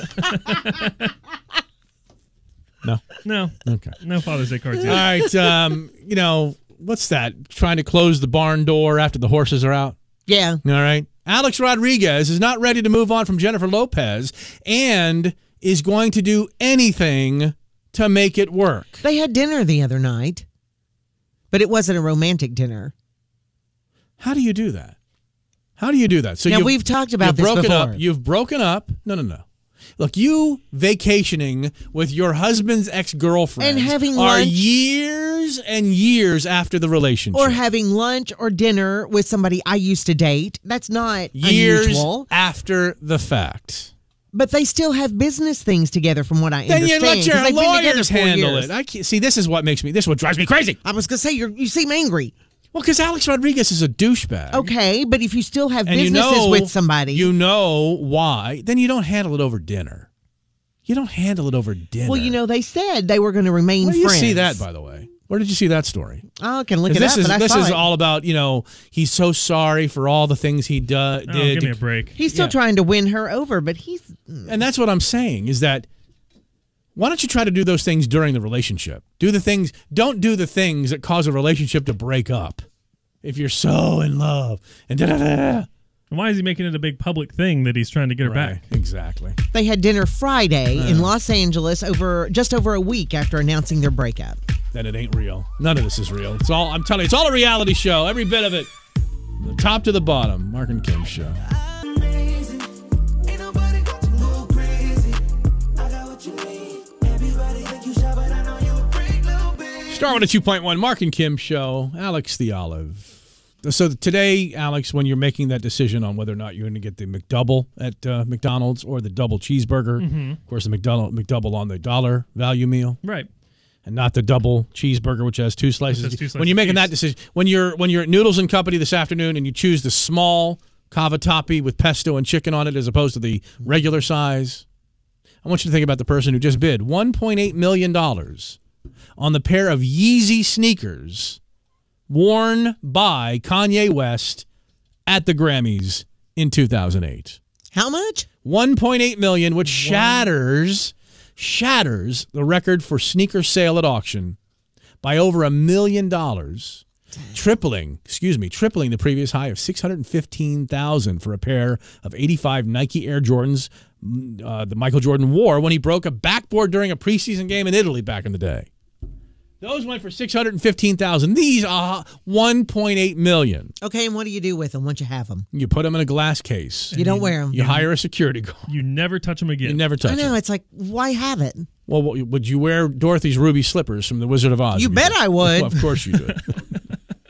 No? No. Okay. No Father's Day cards All yet. right. Um, you know, what's that? Trying to close the barn door after the horses are out? Yeah. All right. Alex Rodriguez is not ready to move on from Jennifer Lopez and is going to do anything to make it work. They had dinner the other night, but it wasn't a romantic dinner. How do you do that? How do you do that? So Now, you've- we've talked about you've this broken before. up. You've broken up. No, no, no. Look, you vacationing with your husband's ex-girlfriend And having are lunch. years and years after the relationship. Or having lunch or dinner with somebody I used to date. That's not years unusual. after the fact. But they still have business things together, from what I Then you understand. let 'cause your they've been together lawyers four handle years. it. I can't, see, this is what makes me, this is what drives me crazy. I was going to say, you're, you seem angry. Well, because Alex Rodriguez is a douchebag. Okay, but if you still have And businesses you know, with somebody. You know why. Then you don't handle it over dinner. You don't handle it over dinner. Well, you know, they said they were going to remain Where do you friends. see that, by the way? Where did you see that story? Oh, I can look 'Cause it this up, is, but I This saw is it. all about, you know, he's so sorry for all the things he do, Oh, did. give me a break. He's still Yeah. trying to win her over, but he's... And that's what I'm saying is that why don't you try to do those things during the relationship? Do the things, don't do the things that cause a relationship to break up. If you're so in love and da da da. And why is he making it a big public thing that he's trying to get her back? Exactly. They had dinner Friday Uh. in Los Angeles over just over a week after announcing their breakup. Then it ain't real. None of this is real. It's all, I'm telling you, it's all a reality show. Every bit of it. The top to the bottom. Mark and Kim Show. Start with a two point one Mark and Kim Show. Alex the Olive. So today, Alex, when you're making that decision on whether or not you're going to get the McDouble at uh, McDonald's or the double cheeseburger, Mhm. of course, the McDouble, McDouble on the dollar value meal. Right. And not the double cheeseburger, which has two slices. has two slices when you're making of that decision, when you're when you're at Noodles and Company this afternoon and you choose the small cavatappi with pesto and chicken on it as opposed to the regular size, I want you to think about the person who just bid one point eight million dollars on the pair of Yeezy sneakers worn by Kanye West at the Grammys in two thousand eight. How much? one point eight million dollars, which shatters shatters the record for sneaker sale at auction by over a million dollars, tripling, excuse me, tripling the previous high of six hundred fifteen thousand dollars for a pair of eighty-five Nike Air Jordans uh, that Michael Jordan wore when he broke a backboard during a preseason game in Italy back in the day. Those went for six hundred fifteen thousand dollars. These are one point eight million dollars. Okay, and what do you do with them once you have them? You put them in a glass case. You don't wear them. You hire a security guard. You never touch them again. You never touch I know. them. It's like, why have it? Well, would you wear Dorothy's ruby slippers from The Wizard of Oz? You bet I would. Well, of course you do.